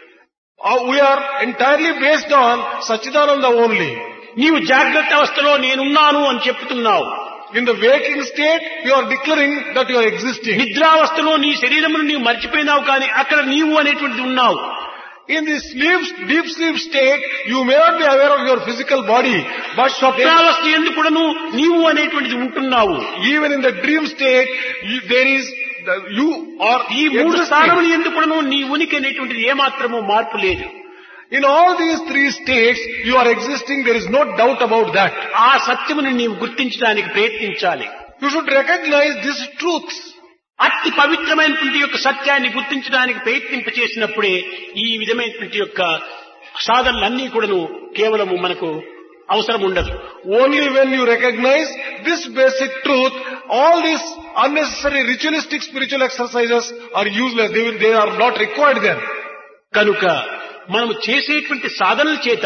Uh, we are entirely based on Satchidananda only. నీవు జాగ్రత్త అవస్థలో నేనున్నాను అని చెప్తున్నావు. In the waking state, you are declaring that you are existing. నిద్రావస్థలో నీ శరీరమును నీవు మర్చిపోయినావు కానీ అక్కడ నీవు అనేటువంటిది ఉన్నావు. In the sleep, deep sleep state, you may not be aware of your physical body, but స్వప్నావస్థ ఎందు కూడాను నీవు అనేటువంటిది ఉంటున్నావు. even in the dream state, you, there is the, you are ఈ మూడు existing. స్థానములు ఎందు కూడాను నీ ఉనికి అనేటువంటిది ఏమాత్రము మార్పు లేదు. In all these three states, you are existing. There is no doubt about that. ఆ సత్యమును నీవు గుర్తించడానికి ప్రయత్నించాలి. You should recognize these truths. అతి పవిత్రమైనటువంటి యొక్క సత్యాన్ని గుర్తించడానికి ప్రయత్నింప చేసినప్పుడే ఈ విధమైనటువంటి యొక్క సాధనలన్నీ కూడాను కేవలము మనకు అవసరం ఉండదు. Only when you recognize this basic truth, all these unnecessary ritualistic spiritual exercises are useless. They, will, they are not required then. కనుక మనము చేసేటువంటి సాధనల చేత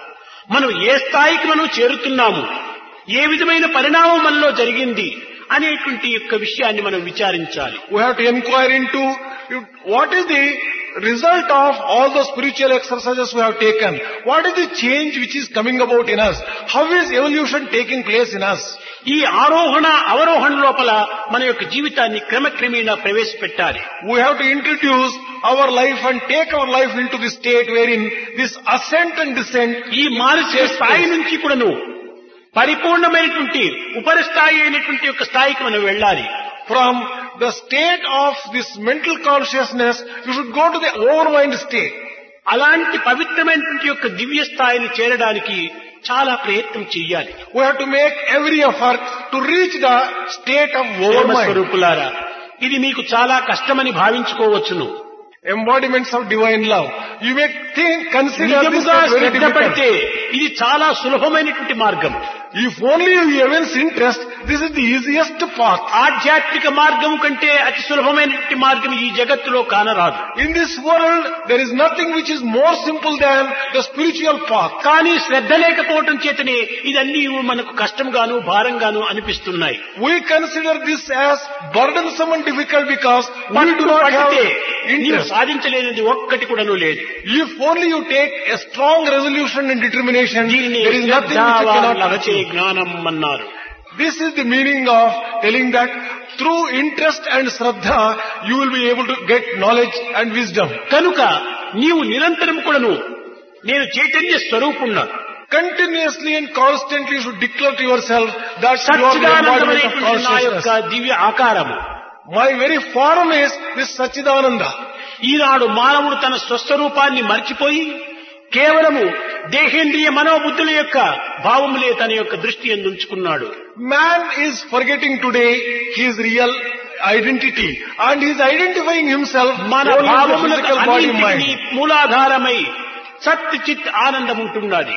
మనం ఏ స్థాయికి మనం చేరుతున్నాము, ఏ విధమైన పరిణామం మనలో జరిగింది అనేటువంటి యొక్క విషయాన్ని మనం విచారించాలి. We have to inquire into what is the result of all the spiritual exercises we have taken. What is the change which is coming about in us? How is evolution taking place in us? ఈ ఆరోహణ అవరోహణ లోపల మన యొక్క జీవితాన్ని క్రమక్రమేణా ప్రవేశపెట్టాలి. We have to introduce our life and take our life into the state wherein this ascent and descent. ఈ మానసిక స్థాయి నుంచి కూడాను పరిపూర్ణమైనటువంటి ఉపరిస్థాయి అయినటువంటి యొక్క స్థాయికి మనం వెళ్ళాలి. From the state of this mental consciousness, you should go to the overmind state. అలాంటి పవిత్రమైనటువంటి యొక్క దివ్య స్థాయిని చేరడానికి చాలా ప్రయత్నం చెయ్యాలి. We have to make every effort to reach the state of overmind. స్వరూపులారా, ఇది మీకు చాలా కష్టమని భావించుకోవచ్చును. Embodiments of divine love. You may think, consider this నిజముగా as very శ్రద్ధ పడితే difficult. ఇది చాలా సులభమైనటువంటి మార్గం. If only you evince interest, this is the easiest path. ఆధ్యాత్మిక మార్గం కంటే అతి సులభమైనటువంటి మార్గం ఈ జగత్తులో కానరాదు. In this world, there is nothing which is more simple than the spiritual path. కానీ శ్రద్ధ లేకపోవటం చేతనే ఇదన్నీ మనకు కష్టంగాను భారంగాను అనిపిస్తున్నాయి. We consider this as burdensome and difficult because we do పట్టు not have పడితే నీవు interest. సాధించలేనిది ఒక్కటి కూడాను లేదు. If only you take a strong resolution and determination, దీనిని there is nothing which you cannot లభతే achieve. జ్ఞానం అన్నారు. This is the meaning of telling that through interest and shraddha, you will be able to get knowledge and wisdom. కనుక నీవు నిరంతరం కూడాను నేను Chaitanya స్వరూపున్నా, Continuously and constantly you should declare to yourself that you are the embodiment of సచ్చిదానందమైనటువంటి నా యొక్క consciousness. దివ్య ఆకారము. My very form is this Satchidananda. ఈనాడు మానవుడు తన స్వస్వరూపాన్ని మర్చిపోయి కేవలము దేహేంద్రియ మనోబుద్ధుల యొక్క భావములే తన యొక్క దృష్టి ఎందుంచుకున్నాడు. Man is forgetting today his real identity and he is identifying himself మన only with the భావములకు physical body అన్నింటికీ mind. మూలాధారమై సత్ చిత్ ఆనందం ఉంటున్నది.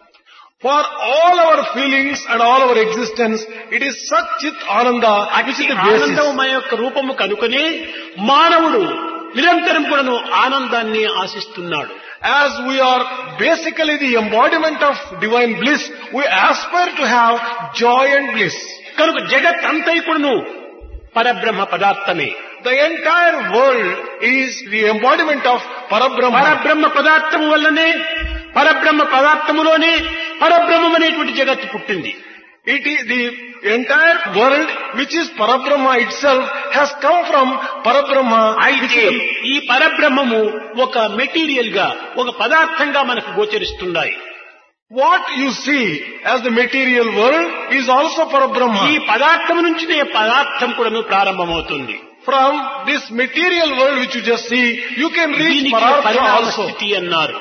For all our feelings and all our existence, it is Sat Chit Ananda which is the ఆనందం basis. మన యొక్క రూపము కనుకనే మానవుడు నిరంతరం కూడాను ఆనందాన్ని ఆశిస్తున్నాడు. As we are basically the embodiment of divine bliss, we aspire to have joy and bliss. కనుక జగత్ అంతై కూడాను పరబ్రహ్మ పదార్థమే. The entire world is the embodiment of Parabrahma. పరబ్రహ్మ పదార్థము వల్లనే పరబ్రహ్మ పదార్థములోనే పరబ్రహ్మం అనేటువంటి జగత్తు పుట్టింది. It is the entire world which is Parabrahma itself has come from Parabrahma. అయితే ఈ పరబ్రహ్మము ఒక మెటీరియల్ గా ఒక పదార్థంగా మనకు గోచరిస్తున్నాయి. What you see as the material world is also ఈ Parabrahma. పదార్థం నుంచినే పదార్థం కూడాను ప్రారంభమవుతుంది. From this material world which you just see, you can reach దీనికి Parartha పరిణామ also. స్థితి అన్నారు.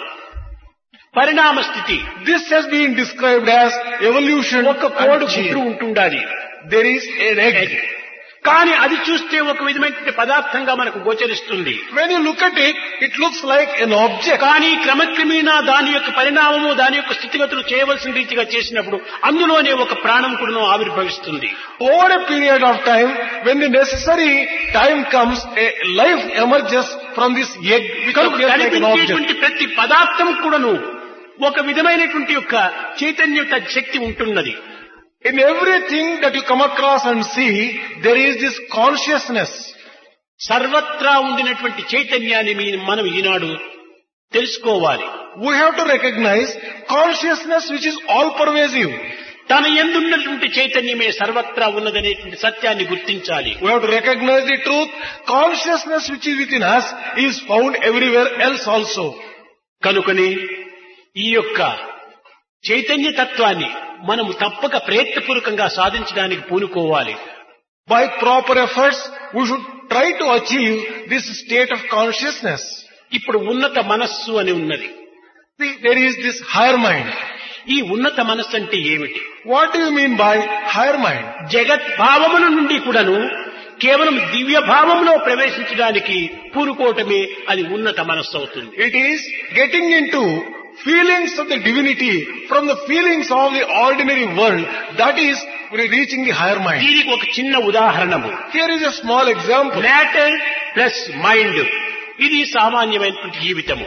పరిణామ స్థితి. This has been described as evolution ఒక కోడి and గుడ్డు change. ఉంటుండాలి. There is an egg. కానీ అది చూస్తే ఒక విధమైన పదార్థంగా మనకు గోచరిస్తుంది. When you look at it, it looks like an object. కానీ క్రమక్రమేణా దాని యొక్క పరిణామము దాని యొక్క స్థితిగతులు చేయవలసిన రీతిగా చేసినప్పుడు అందులోనే ఒక ప్రాణం కూడా ఆవిర్భవిస్తుంది. Over a period of time, when the necessary time comes, a life emerges from this egg which కనుక appears like an object. కనిపించేటువంటి ప్రతి పదార్థం కూడాను ఒక విధమైనటువంటి యొక్క చైతన్య శక్తి ఉంటున్నది. In everything that you come across and see, there is this consciousness. సర్వత్రా ఉండినటువంటి చైతన్యాన్ని మీ- మనం ఈనాడు తెలుసుకోవాలి. We have to recognize consciousness which is all pervasive. తన యందున్నటువంటి చైతన్యమే సర్వత్రా ఉన్నదనేటువంటి సత్యాన్ని గుర్తించాలి. We have to recognize the truth. Consciousness which is within us is found everywhere else also. కనుకనే ఈ యొక్క చైతన్య తత్వాన్ని మనము తప్పక ప్రయత్నపూర్వకంగా సాధించడానికి పూనుకోవాలి. By proper efforts, we should try to achieve this state of consciousness. ఇప్పుడు ఉన్నత మనస్సు అని ఉన్నది. See, there is this higher mind. ఈ ఉన్నత మనస్సు అంటే ఏమిటి? What do you mean by higher mind? జగత్ భావముల నుండి కూడాను కేవలం దివ్య భావంలో ప్రవేశించడానికి పూనుకోవటమే అది ఉన్నత మనస్సు అవుతుంది. It is getting into feelings of the divinity from the feelings of the ordinary world. That is reaching the higher mind. దీనికి ఒక చిన్న ఉదాహరణము. Here is a small example. Matter plus mind, ఇది సామాన్యమైనటువంటి జీవితము.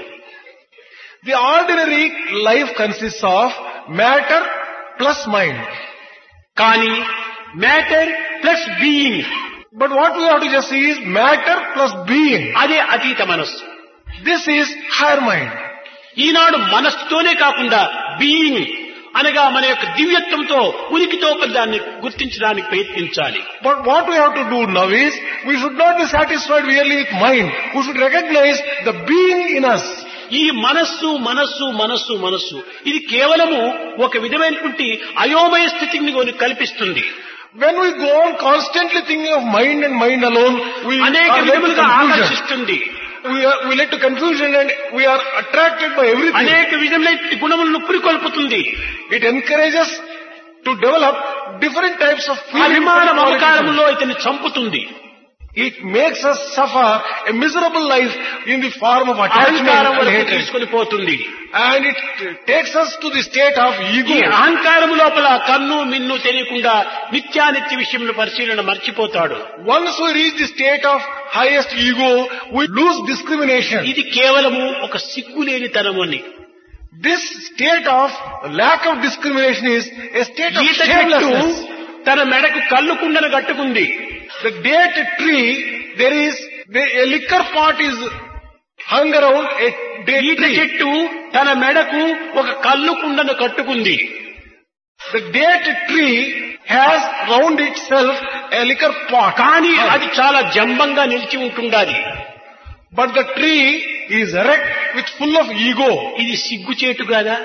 The ordinary life consists of matter plus mind. కానీ matter plus being, But what we have to just see is matter plus being. అదే అతీత మనస్సు. This is higher mind. ఈనాడు మనస్సుతోనే కాకుండా బీయింగ్ అనగా మన యొక్క దివ్యత్వంతో ఉనికితో దాన్ని గుర్తించడానికి ప్రయత్నించాలి. But what we have to do now is, we should not be satisfied merely with mind. We should recognize the being in us. ఈ మనస్సు మనస్సు మనస్సు మనస్సు ఇది కేవలము ఒక విధమైనటువంటి అయోమయ స్థితిని కొని కల్పిస్తుంది. When we go on constantly thinking of mind and mind alone, we అనేక are led to విధములుగా confusion. ఆకర్షిస్తుంది. We are we led to confusion and we are attracted by everything. అనేక విధములైన గుణములను పురికొల్పుతుంది. It encourages to develop different types of feelings. అభిమాన and qualities. మమకారములో ఇతన్ని చంపుతుంది. It makes us suffer a miserable life in the form of attachment అహంకారం and వరకు hatred. తీసుకొని పోతుంది. And it takes us to the state of ఈ ego. అహంకారం లోపల కన్ను మిన్ను తెలియకుండా నిత్యానిత్య విషయంలో పరిశీలన మర్చిపోతాడు. Once we reach the state of highest ego, we lose discrimination. ఇది కేవలము ఒక సిగ్గులేని తనము అని. This state of lack of discrimination is a state of ఈత చెట్టు shamelessness. తన మెడకు కళ్ళు కుండను కట్టుకుంది. The date tree, there is the, a liquor pot is hung around a date ఈత tree. చెట్టు తన మెడకు ఒక కళ్ళు కుండను కట్టుకుంది. The date tree has round itself a liquor pot. కానీ అది చాలా జంబంగా నిలిచి ఉంటుండాలి. But the tree is erect with full of ego. ఇది సిగ్గుచేటు కాదా?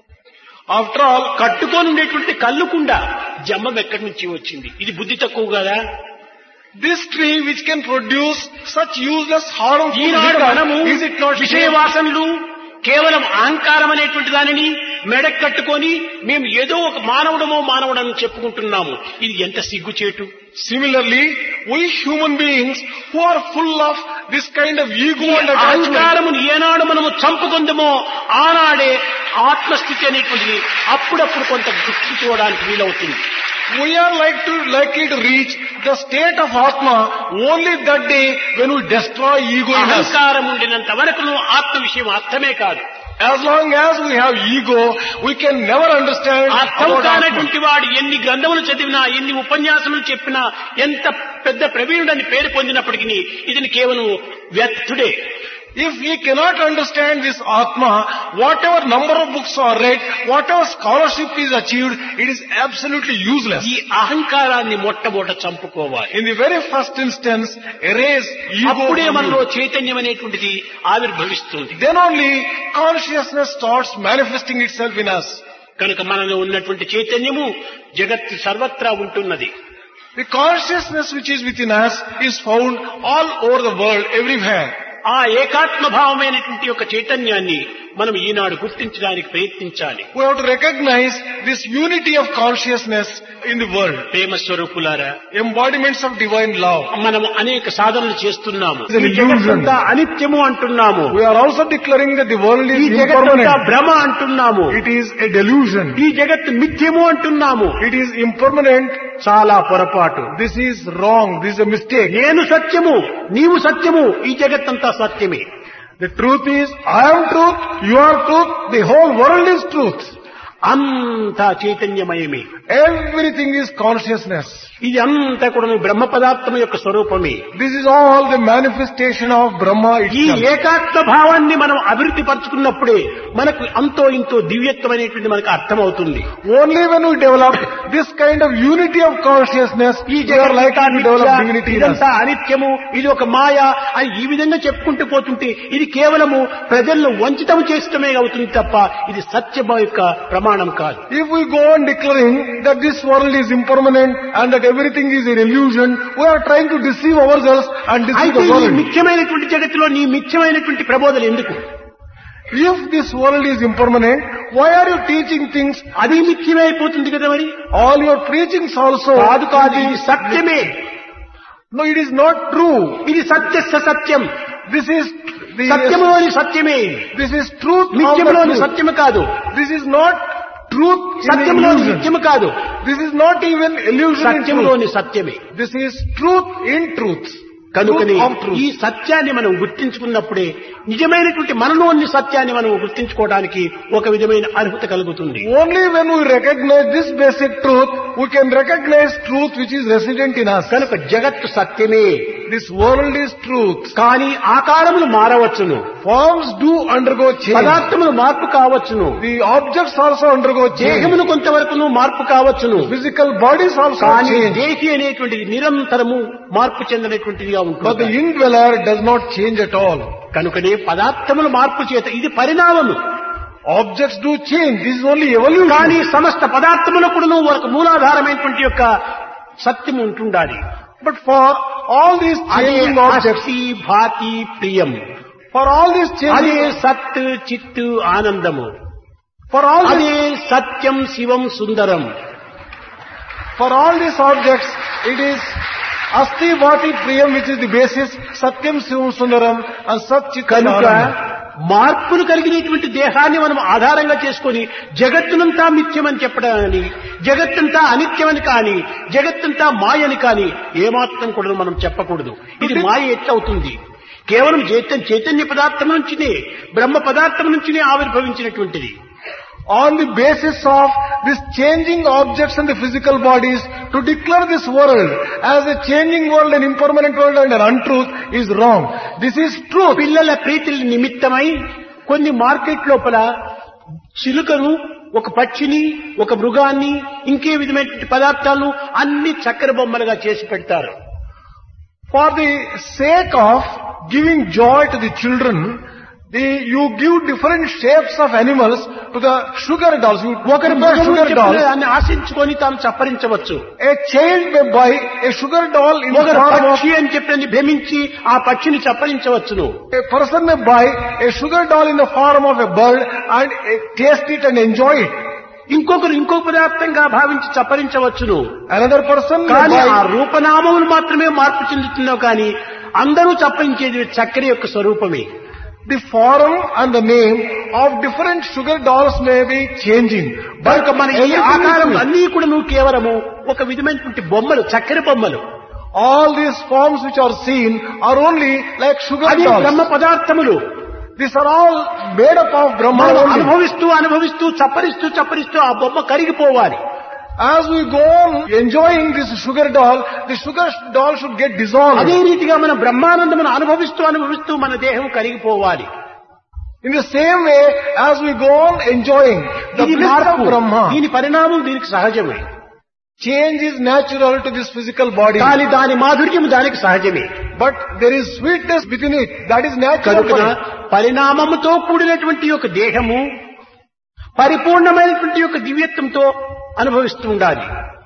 After all, కట్టుకొని ఉండేటువంటి కళ్ళుకుండ జమ్మం ఎక్కడి నుంచి వచ్చింది? ఇది బుద్ధి తక్కువ కదా? this tree which can produce such useless harmful ఈనాడు మనము liquor, is it not విషయ shame? వాసనలు కేవలం అహంకారం అనేటువంటి దానిని మెడకు కట్టుకొని మేము ఏదో ఒక మానవుడమో మానవుడని చెప్పుకుంటున్నాము. ఇది ఎంత సిగ్గుచేటు. Similarly, we human beings who are full of this kind of ego and attachment, అహంకారమును ఏనాడు మనము చంపుకుందామో ఆనాడే ఆత్మస్థితి అనేటువంటిది అప్పుడప్పుడు కొంత గుర్తించుకోవడానికి వీలవుతుంది. we are like to likely to reach the state of Atma only that day when we destroy ego in us. అహంకారం ఉండినంత వరకు ఆత్మ విషయం అర్థమే కాదు. As long as we have ego, we can never understand అర్థం about Atma. కానటువంటి వాడు ఎన్ని గ్రంథములు చదివినా ఎన్ని ఉపన్యాసములు చెప్పినా ఎంత పెద్ద ప్రవీణుడని పేరు పొందినప్పటికీ ఇతని కేవలం వ్యర్థుడే. If we cannot understand this Atma, whatever number of books are read, whatever scholarship is achieved, it is absolutely useless. ఈ అహంకారాన్ని మొట్టమొదట చంపుకోవాలి. In the very first instance, erase ego అప్పుడే from మనలో you. చైతన్యం అనేటువంటిది ఆవిర్భవిస్తుంది. Then only consciousness starts manifesting itself in us. కనుక మనలో ఉన్నటువంటి చైతన్యము జగత్తు సర్వత్రా ఉంటున్నది. The consciousness which is within us is found all over the world, everywhere. ఆ ఏకాత్మ భావమైనటువంటి యొక్క చైతన్యాన్ని మనం ఈనాడు గుర్తించడానికి ప్రయత్నించాలి. We have to recognize this unity of consciousness in the world. ప్రేమ స్వరూపులారా, Embodiments of divine love. మనం అనేక సాధనలు చేస్తున్నాము. It's an ఈ illusion. జగత్తంతా అనిత్యము అంటున్నాము. We are also declaring that the world ఈ is జగత్తంతా impermanent. భ్రమ అంటున్నాము. It is a delusion. ఈ జగత్తు మిథ్యము అంటున్నాము. It is impermanent. చాలా పొరపాటు. This is wrong. This is a mistake. నేను సత్యము, నీవు సత్యము, ఈ జగత్తంతా సత్యమే. The truth is, I am truth, you are truth, the whole world is truth. అంతా చైతన్యమయమే. Everything is consciousness. ఇది అంతా కూడా బ్రహ్మ పదార్థం యొక్క స్వరూపమే. This is all the manifestation of Brahma ఈ itself. ఏకాత్మ భావాన్ని మనం అభివృద్ధి పరుచుకున్నప్పుడే మనకు అంతో ఇంతో దివ్యత్వం అనేటువంటి మనకు అర్థమవుతుంది. Only when we develop this kind of unity of consciousness, ఈ we are likely to develop divinity in us. ఇదంతా అనిత్యము, ఇది ఒక మాయ అని ఈ విధంగా చెప్పుకుంటూ పోతుంటే ఇది కేవలము ప్రజలను వంచితం చేసటమే అవుతుంది తప్ప ఇది సత్యం యొక్క ప్రమాణం కాదు. If we go on declaring that this world is impermanent and that everything is an illusion, we are trying to deceive ourselves and deceive అయితే the ఈ world. ముఖ్యమైనటువంటి జగత్తులో నీ ముఖ్యమైనటువంటి ప్రబోధన ఎందుకు? If this world is impermanent, why are you teaching things? అది ముఖ్యమైపోతుంది కదా మరి. All your preachings also. కాదు కాదు, ఇది సత్యమే. No, it is not true. ఇది సత్యస్య సత్యం. This is the, సత్యములోని సత్యమే, this is truth. of the నిత్యములోని truth. సత్యము కాదు. This is not truth in సత్యములోని illusion. నిత్యము కాదు. This is not even illusion in truth. సత్యములోని సత్యమే. This is truth in truth. కనుకని Truth of truth. ఈ సత్యాన్ని మనం గుర్తించుకున్నప్పుడే నిజమైనటువంటి మనలోని సత్యాన్ని మనం గుర్తించుకోవడానికి ఒక విధమైన అర్హత కలుగుతుంది. Only when we recognize this basic truth, we can recognize truth which is resident in us. కనుక జగత్తు సత్యమే, This world is truth. కానీ ఆకారములు మారవచ్చును, Forms do undergo change. పదార్థములు మార్పు కావచ్చును, The objects also undergo change. దేహమును కొంతవరకును మార్పు కావచ్చును, Physical bodies also కానీ change. దేహి అనేటువంటిది నిరంతరము మార్పు చెందినటువంటిదిగా But ఉంటుంది. the indweller does not change at all. కనుకనే పదార్థములు మార్పు చేత ఇది పరిణామము. Objects do change. This is only evolution. కానీ సమస్త పదార్థములకు ఒక మూలాధారమైనటువంటి యొక్క సత్యం ఉంటుండాలి. But for all these అదే changing objects, అస్థి భాతి ప్రియం, for all these అదే changing, సత్ చిత్ ఆనందము, for all అదే these, Satyam Shivam Sundaram. for all these objects, it is Asti Vati Priyam which is the basis, Satyam Sivam Sundaram and Sat Chit కనుక Anandam. మార్పులు కలిగినటువంటి దేహాన్ని మనం ఆధారంగా చేసుకొని జగత్తునంతా మిథ్యమని చెప్పడాన్ని, జగత్తంతా అనిత్యమని కానీ, జగత్తంతా మాయని కానీ ఏమాత్రం కూడా మనం చెప్పకూడదు. ఇది మాయ ఎట్లవుతుంది? కేవలం చైతన్య చైతన్య పదార్థం నుంచినే, బ్రహ్మ పదార్థం నుంచినే ఆవిర్భవించినటువంటిది. On the basis of this changing objects and the physical bodies, to declare this world as a changing world, an impermanent world and an untruth is wrong. This is truth. పిల్లల ప్రీతిల నిమిత్తమై కొన్ని మార్కెట్ లోపల చిలుకను, ఒక పక్షిని, ఒక మృగాన్ని, ఇంకే విధమైనటువంటి పదార్థాలను అన్ని చక్కెర బొమ్మలుగా చేసి పెడతారు. For the sake of giving joy to the children, the, you give different shapes of animals to the sugar dolls. You ఒకరి prepare sugar dolls. దాన్ని ఆశించుకొని తాను చప్పరించవచ్చు. A child may buy a sugar doll in the ఒకరు form of, పక్షి అని చెప్పని భ్రమించి ఆ పక్షిని చప్పరించవచ్చును. a person may buy a sugar doll in the form of a bird and uh, taste it and enjoy it. ఇంకొకరు ఇంకొక పదార్థంగా భావించి చప్పరించవచ్చును. Another person may కానీ ఆ buy, రూపనామములు మాత్రమే మార్పు చెందుతున్నావు, కానీ అందరూ చప్పరించేది చక్కెర యొక్క స్వరూపమే. the form and the name of different sugar dolls may be changing. But కనుక మన ఈ ఆకారం అన్నీ కూడా నువ్వు కేవలము ఒక విధమైనటువంటి బొమ్మలు, చక్కెర బొమ్మలు. all these forms which are seen are only like sugar అది బ్రహ్మ dolls. పదార్థములు. These are all made up of Brahma మనం only. అనుభవిస్తూ అనుభవిస్తూ చప్పరిస్తూ చప్పరిస్తూ ఆ బొమ్మ కరిగిపోవాలి. As we go on enjoying this sugar doll, the sugar doll should get dissolved. అదే రీతిగా మనం బ్రహ్మానందమును అనుభవిస్తూ అనుభవిస్తూ మన దేహం కరిగిపోవాలి. In the same way, as we go on enjoying the ఇది bliss మార్పు, of Brahma, దీని పరిణామం దీనికి సహజమే. change is natural to this physical body. కానీ దాని మాధుర్యం దానికి సహజమే. But there is sweetness within it. That is natural. కనుక for it. పరిణామముతో కూడినటువంటి ఒక దేహము, పరిపూర్ణమైనటువంటి యొక్క దివ్యత్వంతో అనుభవిస్తూ ఉండాలి.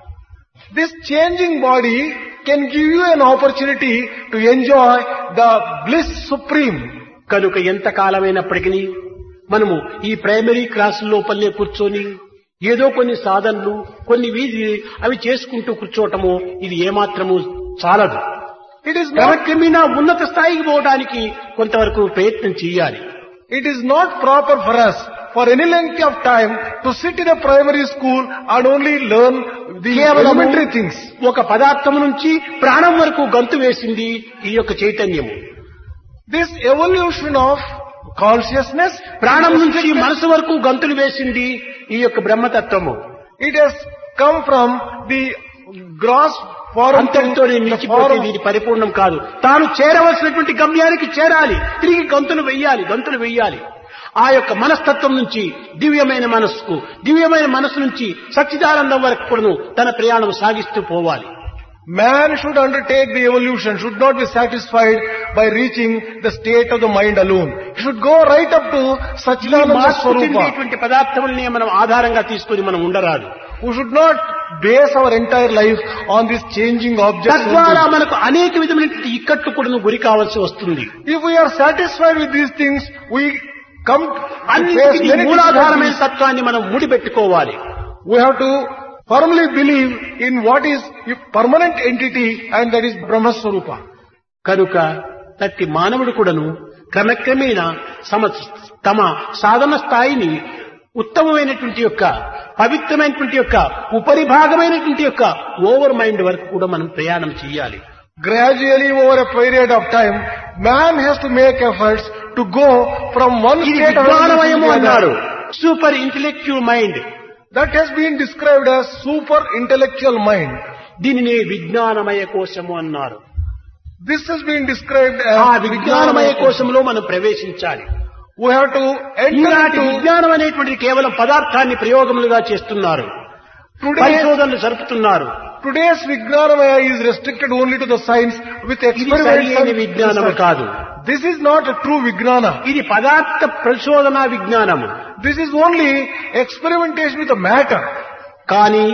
This changing body can give you an opportunity to enjoy the bliss supreme. కనుక ఎంత కాలమైనప్పటికీ మనము ఈ ప్రైమరీ క్లాసు లోపలనే కూర్చొని ఏదో కొన్ని సాధనలు కొన్ని వీధి అవి చేసుకుంటూ కూర్చోవటము ఇది ఏమాత్రము చాలదు. It is not, క్రమక్రమేణా ఉన్నత స్థాయికి పోవడానికి కొంతవరకు ప్రయత్నం చేయాలి. it is not proper for us for any length of time to sit in a primary school and only learn the elementary things. ఒక పదార్థం నుంచి ప్రాణం వరకు గంతు వేసింది ఈ యొక్క చైతన్యము. This evolution of consciousness, ప్రాణం నుంచి మనసు వరకు గంతులు వేసింది ఈ యొక్క బ్రహ్మతత్వము. it has come from the gross form అంతటితో to the నిలిచిపోతే form. ఇది పరిపూర్ణం కాదు. తాను చేరవలసినటువంటి గమ్యానికి చేరాలి. తిరిగి గంతులు వెయ్యాలి గంతులు వెయ్యాలి. ఆ యొక్క మనస్తత్వం నుంచి దివ్యమైన మనస్సుకు, దివ్యమైన మనస్సు నుంచి సచ్చిదానందం వరకు కూడాను తన ప్రయాణం సాగిస్తూ పోవాలి. Man should undertake the evolution, should not be satisfied by reaching the state of the mind alone. He should go right up to ఈ Satchidananda మార్పు Swarupa. చెందేటువంటి పదార్థములనే మనం ఆధారంగా తీసుకుని మనం ఉండరాదు. We should not base our entire life on these changing objects. తద్వారా only. మనకు అనేక విధమైనటువంటి ఇక్కట్టు కూడాను గురి కావాల్సి వస్తుంది. If we are satisfied with these things, we come to face అన్నిటికీ many మూలాధారమైన difficulties. తత్వాన్ని మనం ముడిపెట్టుకోవాలి. We have to firmly believe in what is a permanent entity, and that is Brahma Swarupa. కనుక ప్రతి మానవుడు కూడాను క్రమక్రమేణా సమ తమ సాధన స్థాయిని ఉత్తమమైనటువంటి యొక్క పవిత్రమైనటువంటి యొక్క ఉపరిభాగమైనటువంటి యొక్క ఓవర్ మైండ్ వరకు కూడా మనం ప్రయాణం చేయాలి. Gradually, over a period of time, man has to make efforts to go from one ఇది state of విజ్ఞానమయము to అన్నారు. another. Super intellectual mind. That has been described as super intellectual mind. దీనినే విజ్ఞానమయ కోశము అన్నారు. This has been described ఆ as విజ్ఞానమయ కోశంలో మనం ప్రవేశించాలి. We have to enter ఈనాటి into విజ్ఞానం అనేటువంటిది కేవలం పదార్థాన్ని ప్రయోగములుగా చేస్తున్నారు, today's, పరిశోధనలు జరుపుతున్నారు. today's Vijnanamaya is restricted only to the science with ఇది experiments సరైన and విజ్ఞానము research. కాదు. This is not a true Vijnana. ఇది పదార్థ పరిశోధన విజ్ఞానము. This is only experimentation with the matter. కానీ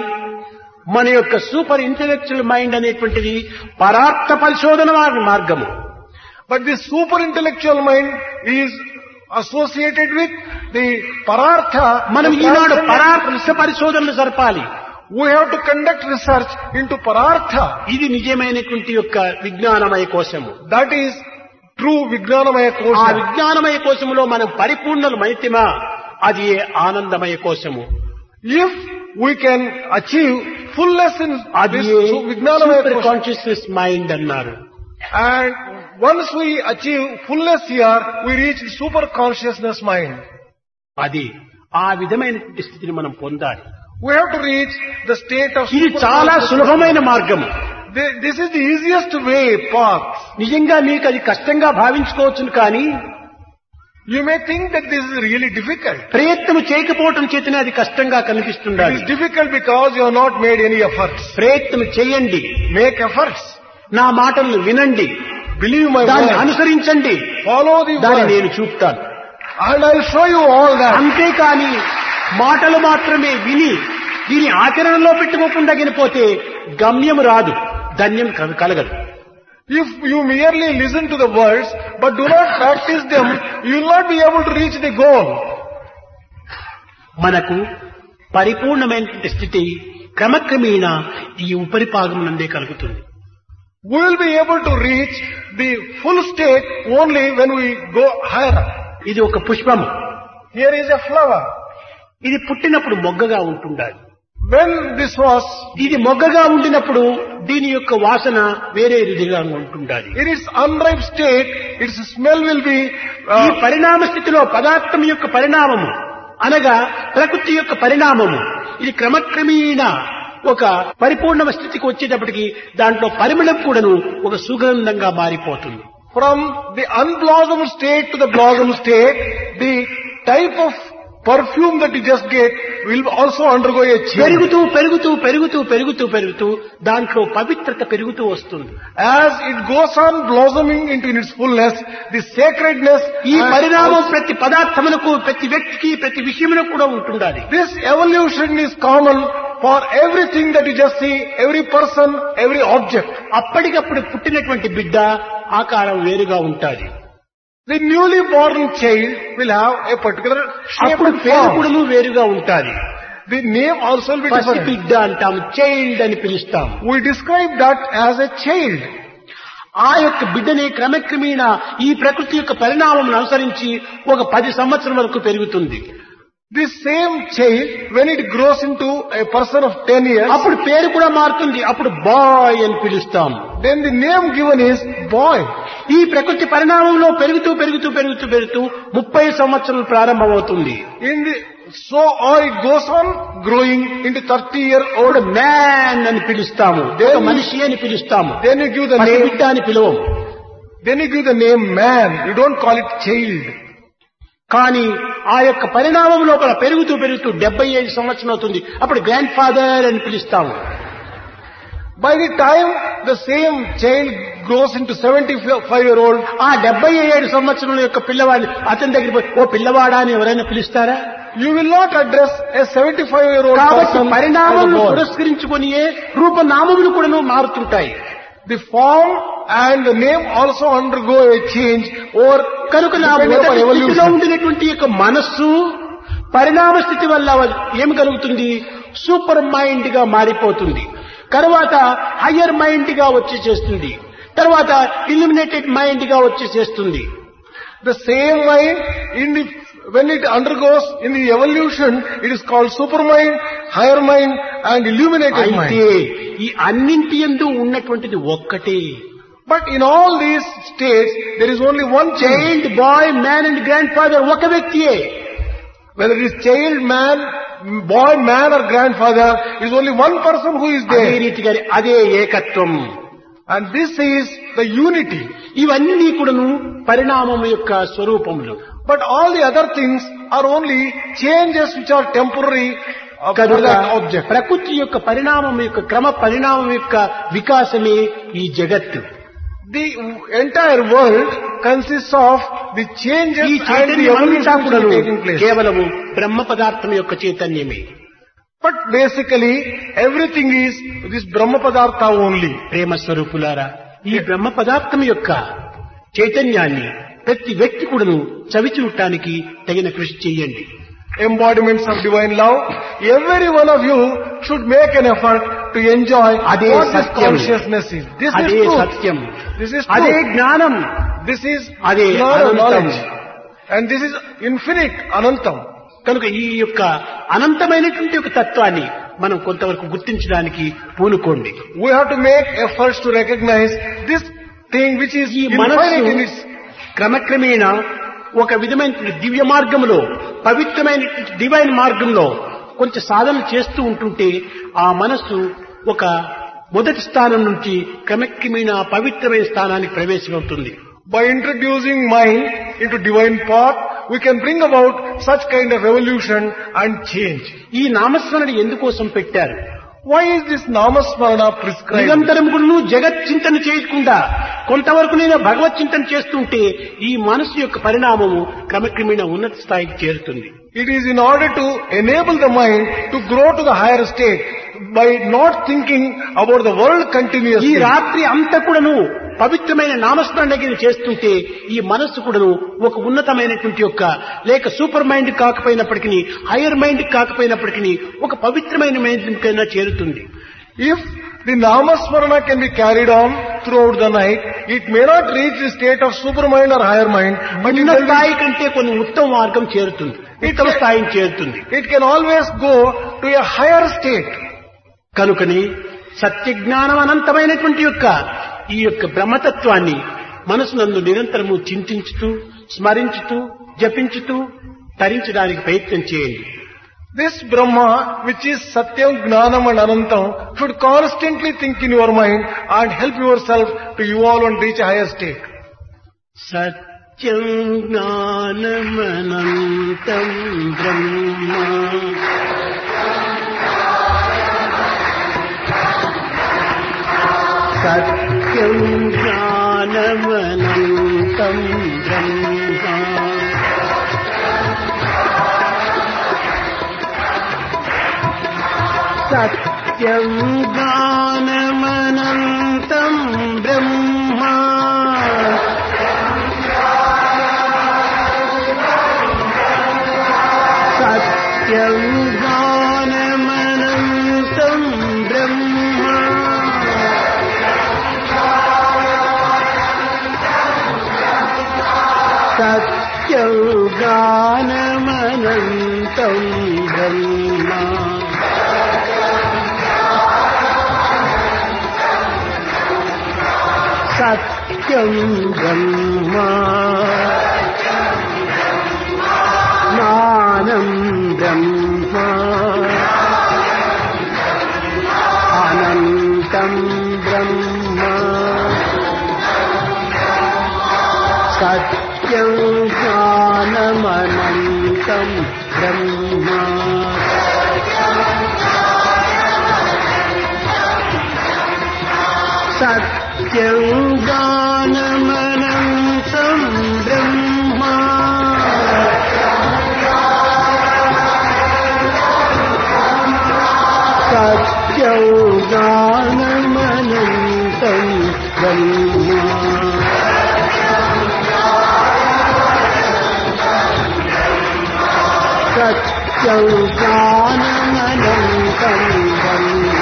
మన యొక్క సూపర్ ఇంటెలెక్చువల్ మైండ్ అనేటువంటిది పరార్థ పరిశోధన మార్గము. But this super intellectual mind is associated with the Parartha. మనం the ఈనాడు transcendent- పరార్థ పరిశోధనలు జరపాలి. We have to conduct research into Parartha. ఇది నిజమైనటువంటి యొక్క విజ్ఞానమయ కోశము. That is true Vijnanamaya ఆ Kosha. విజ్ఞానమయ కోశములో మనం పరిపూర్ణమైతిమా అది ఏ ఆనందమయ కోశము. If we can achieve fullness in అది this su- Vijnanamaya super Kosha, consciousness mind అన్నారు. and once we achieve fullness here, we reach the super consciousness mind. అది ఆ విధమైనటువంటి స్థితిని మనం పొందాలి. We have to reach the state of ఇది super చాలా consciousness. సులభమైన మార్గము. Thi- This is the easiest way, path. నిజంగా మీకు అది కష్టంగా భావించుకోవచ్చును కానీ You may think that this is really difficult. ప్రయత్నం చేయకపోవటం చేతనే అది కష్టంగా It కనిపిస్తుండాలి. is difficult because you have not made any efforts. ప్రయత్నం చేయండి, Make efforts. నా మాటలను వినండి, Believe my దాన్ని word. అనుసరించండి, Follow the దాన్ని word. నేను చూపుతాను. And I'll show you all that. అంతేకాని మాటలు మాత్రమే విని దీని ఆచరణలో పెట్టుకోకుండా గనిపోతే గమ్యం రాదు, ధన్యం కల- కలగదు. If you merely listen to the words but do not practice them, you will not be able to reach the goal. మనకు పరిపూర్ణమైనటువంటి స్థితి క్రమక్రమేణా ఈ ఉపరిపాగం నందే కలుగుతుంది. We will be able to reach the full state only when we go higher. ఇది ఒక పుష్పము. Here is a flower. ఇది పుట్టినప్పుడు మొగ్గగా ఉంటుండాలి. When this was, ఇది మొగ్గగా ఉండినప్పుడు దీని యొక్క వాసన వేరే విధిగా ఉంటుండాలి. in its unripe state, its smell will be ఈ uh, పరిణామ స్థితిలో పదార్థం యొక్క పరిణామము అనగా ప్రకృతి యొక్క పరిణామము ఇది క్రమక్రమేణా ఒక పరిపూర్ణ స్థితికి వచ్చేటప్పటికి దాంట్లో పరిమళం కూడాను ఒక సుగంధంగా మారిపోతుంది. from the unblossomed state to the blossomed state, the type of perfume that you just get will also undergo a change. పెరుగుతూ పెరుగుతూ పెరుగుతూ పెరుగుతూ పెరుగుతూ దాంట్లో పవిత్రత పెరుగుతూ వస్తుంది. As it goes on blossoming into its fullness, the sacredness ఈ and పరిణామం ప్రతి పదార్థములకు, ప్రతి వ్యక్తికి, ప్రతి విషయములకు కూడా ఉంటుండాలి. this evolution is common for everything that you just see, every person, every object. అప్పటికప్పుడు పుట్టినటువంటి బిడ్డ ఆకారం వేరుగా ఉంటాది. The newly born child will have a particular shape అప్పుడు and పేరు form. కూడా వేరుగా ఉంటాది. The name also will be పసి different. బిడ్డ అంటాం, చైల్డ్ అని పిలుస్తాం. We describe that as a child. ఆ యొక్క బిడ్డని క్రమక్రమేణ ఈ ప్రకృతి యొక్క పరిణామం అనుసరించి ఒక పది సంవత్సరం వరకు పెరుగుతుంది. This same child, when it grows into a person of ten years, అప్పుడు పేరు కూడా మారుతుంది. అప్పుడు బాయ్ అని పిలుస్తాం. then the name given is boy. ఈ ప్రకృతి పరిణామంలో పెరుగుతూ పెరుగుతూ పెరుగుతూ పెరుగుతూ ముప్పై సంవత్సరాలు ప్రారంభమవుతుంది. In the so or it goes on growing into thirty year old అప్పుడు మ్యాన్ అని పిలుస్తాము, ఒక మనిషి అని పిలుస్తాము. Then you give the పసి name. బిడ్డ అని పిలవం. Then you give the name man. You don't call it child. కానీ ఆ యొక్క పరిణామం లోపల పెరుగుతూ పెరుగుతూ డెబ్బై ఐదు సంవత్సరం అవుతుంది. అప్పుడు గ్రాండ్ ఫాదర్ అని పిలుస్తాము. By the time the same child grows into seventy-five year old, ఆ డెబ్బై ఏడు సంవత్సరం యొక్క పిల్లవాడిని అతని దగ్గర పోయి ఓ పిల్లవాడా అని ఎవరైనా పిలుస్తారా? you will not address a seventy-five year old కాబట్టి person as a పరిణామం boy. పురస్కరించుకొని రూపనామములు కూడా మారుతుంటాయి. The form and the name also undergo a change or కనుక నా depending మొదటి upon స్థితిలో evolution. ఉండినటువంటి యొక్క మనస్సు పరిణామ స్థితి వల్ల ఏం కలుగుతుంది? సూపర్ మైండ్ గా మారిపోతుంది. తర్వాత హయ్యర్ మైండ్ గా వచ్చి చేస్తుంది. తర్వాత ఇల్యూమినేటెడ్ మైండ్ గా వచ్చి చేస్తుంది. The same mind in the when it undergoes in the evolution, it is called supermind, higher mind, and illuminated అయితే mind. ఈ అన్నింటి యందు ఉన్నటువంటిది ఒక్కటే. But in all these states, there is only one child. Child, boy, man and grandfather ఒక వ్యక్తియే. Whether it is child, man, boy, man, or grandfather, it is only one person who is అదే there. రీతిగా అదే ఏకత్వం. And this is the unity. ఇవన్నీ కూడాను పరిణామం యొక్క స్వరూపములు. But all the other things are only changes which are temporary uh, for కనుక that object. ప్రకృతి యొక్క పరిణామం యొక్క క్రమ పరిణామం యొక్క వికాసమే ఈ జగత్తు. The entire world consists of the changes ఈ and the చైతన్యం అంతా evolution which కూడాను are taking place. కేవలము బ్రహ్మ పదార్థం యొక్క చైతన్యమే. But basically, everything is this Brahma Padartha only. ప్రేమ స్వరూపులారా, ఈ బ్రహ్మ పదార్థం యొక్క చైతన్యాన్ని ప్రతి వ్యక్తి కూడాను చవి చూడటానికి తగిన కృషి చేయండి. Embodiments of divine love. Every one of you should make an effort to enjoy అదే what this Satyam. consciousness is. This is అదే truth. సత్యం. This is అదే truth. జ్ఞానం. This is అదే gnana, అనంతం. knowledge. And this is infinite, anantam. కనుక ఈ యొక్క అనంతమైనటువంటి ఒక తత్వాన్ని మనం కొంతవరకు గుర్తించడానికి పూనుకోండి. We have to make efforts to recognize this thing which is ఈ infinite మనస్సు in its. క్రమక్రమేణ ఒక విధమైన దివ్య మార్గంలో, పవిత్రమైన డివైన్ మార్గంలో కొంచెం సాధన చేస్తూ ఉంటుంటే ఆ మనస్సు ఒక మొదటి స్థానం నుంచి క్రమక్రమేణ పవిత్రమైన స్థానానికి ప్రవేశమవుతుంది. By introducing mind into divine path, we can bring about such kind of evolution and change. ఈ నామస్మరణ ఎందుకోసం పెట్టారు? Why is this Namasmarana prescribed? నిరంతరం కూడా జగత్ చింతన చేయకుండా కొంతవరకు నేను భగవత్ చింతన చేస్తుంటే ఈ మనసు యొక్క పరిణామము క్రమక్రమేణ ఉన్నత స్థాయికి చేరుతుంది. It is in order to enable the mind to grow to the higher state by not thinking about the world ఈ continuously. రాత్రి అంతా కూడాను పవిత్రమైన నామస్మరణ చేస్తుంటే ఈ మనస్సు కూడాను ఒక ఉన్నతమైనటువంటి యొక్క లేక సూపర్ మైండ్ కాకపోయినప్పటికీ హైయర్ మైండ్ కాకపోయినప్పటికీ ఒక పవిత్రమైన మైండ్ కైనా చేరుతుంది. If the Namasmarana can be carried on throughout the night, it may not reach the state of supermind or higher mind, but it, ఉన్న will స్థాయి be, కంటే కొన్ని ఉత్తమ మార్గం చేరుతుంది, ఉత్తమ స్థాయిని చేరుతుంది. it can always go to a higher state. కనుకని సత్యజ్ఞానం అనంతమైనటువంటి యొక్క ఈ యొక్క బ్రహ్మతత్వాన్ని మనసునందు నిరంతరము చింతించుతూ, స్మరించుతూ, జపించుతూ తరించడానికి ప్రయత్నం చేయండి. This Brahma, which is Satyam, Gnanam and Anantam, should constantly think in your mind and help yourself to evolve and reach a higher state. సత్యం సత్యం జ్ఞానమనంతం బ్రహ్మ సత్యం జ్ఞానమనంతం బ్రహ్మ సత్యం జ్ఞానమనంతం బ్రహ్మ సత్యం జ్ఞానమనంతం బ్రహ్మ సత్యం జ్ఞానమనంతం బ్రహ్మ సత్యం బ్రహ్మ జ్ఞానం బ్రహ్మ అనంతం బ్రహ్మ సత్యం జ్ఞానమనంతం బ్రహ్మ సత్యం జ్ఞానమనంతం బ్రహ్మ సత్యం జ్ఞానమనంతం బ్రహ్మ సత్యం జ్ఞానమనంతం బ్రహ్మ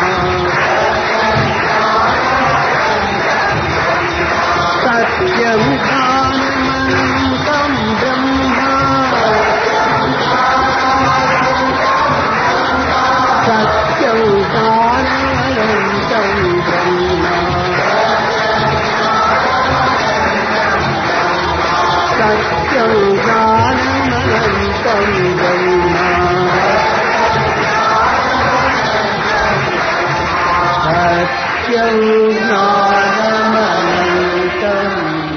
సత్యం జ్ఞానమనంతం బ్రహ్మ సత్యం జ్ఞానమనంతం బ్రహ్మ సత్యం జ్ఞానమనంతం బ్రహ్మ సత్యం జ్ఞానమనంతం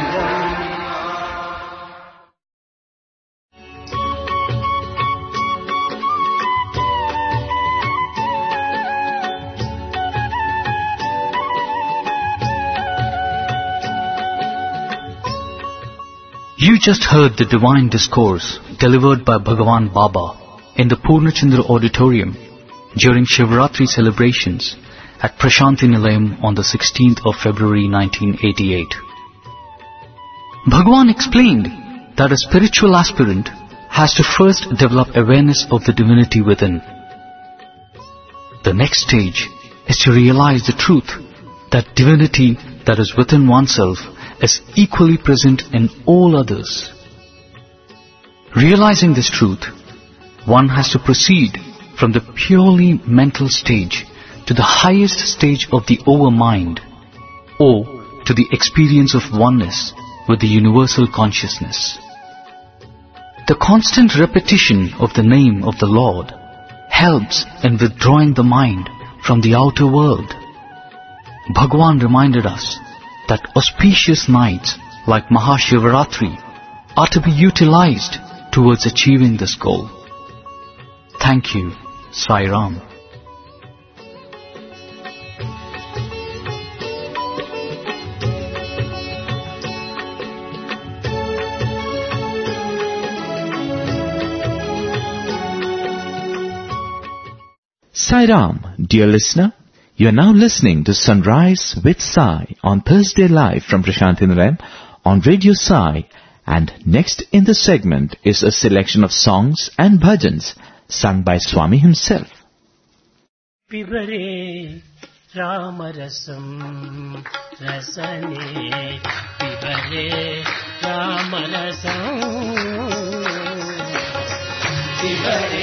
You just heard the divine discourse delivered by Bhagavan Baba in the Purnachandra Auditorium during Shivratri celebrations at Prashanthi Nilayam on the sixteenth of February nineteen eighty-eight. Bhagavan explained that a spiritual aspirant has to first develop awareness of the divinity within. The next stage is to realize the truth that divinity that is within oneself is equally present in all others. Realizing this truth, one has to proceed from the purely mental stage to the highest stage of the overmind, or to the experience of oneness with the universal consciousness. The constant repetition of the name of the Lord helps in withdrawing the mind from the outer world. Bhagavan reminded us that auspicious nights like Mahashivaratri are to be utilized towards achieving this goal. Thank you, Sai Ram. Sai Ram, dear listener, you are now listening to Sunrise with Sai on Thursday live from Prashanthi Nilayam on Radio Sai, and next in the segment is a selection of songs and bhajans sung by Swami himself. పిబరే రామరసం రసనే పిబరే రామరసం పిబరే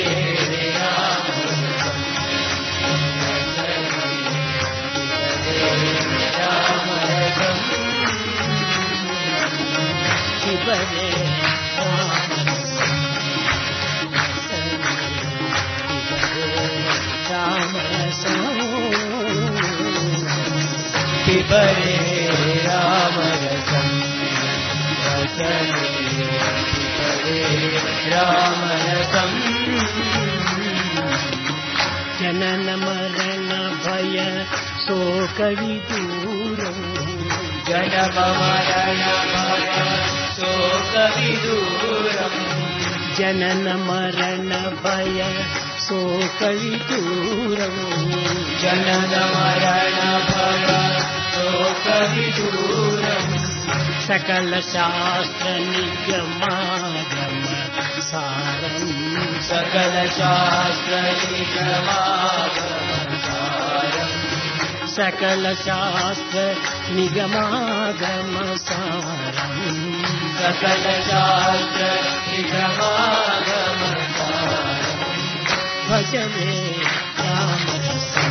పిబరే రామరసం పిబరే రామరసం రసనే రామరసం జనన మరణ భయ శోక విదూరం జనమ మరణ భయ శోక విదూరం జనన మరణ భయ శోక విదూరం జనన మరణ భయ శోక విదూరం సకల శాస్త్ర నిగమాగమ సారం సకల శాస్త్ర నిగమాగమ సారం సకల శాస్త్ర నిగమాగమ సారం సకల శాస్త్ర నిగమాగమ సారం భజనే రామరసం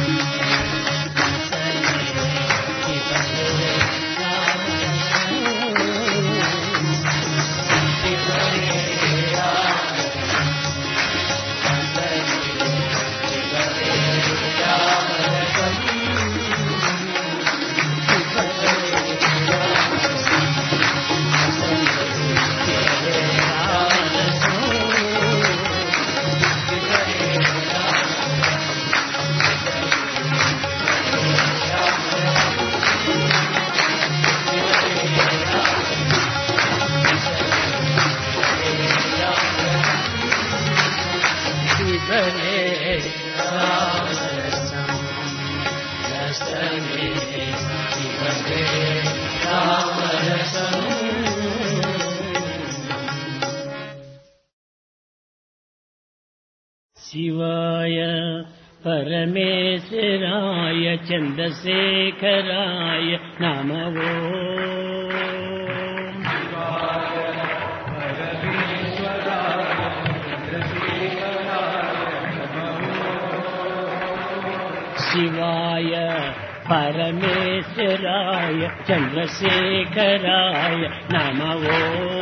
శివాయ పరమేశ్వరాయ చంద్రశేఖరాయ నమో శివాయ పరమేశ్వరాయ చంద్రశేఖరాయ నమో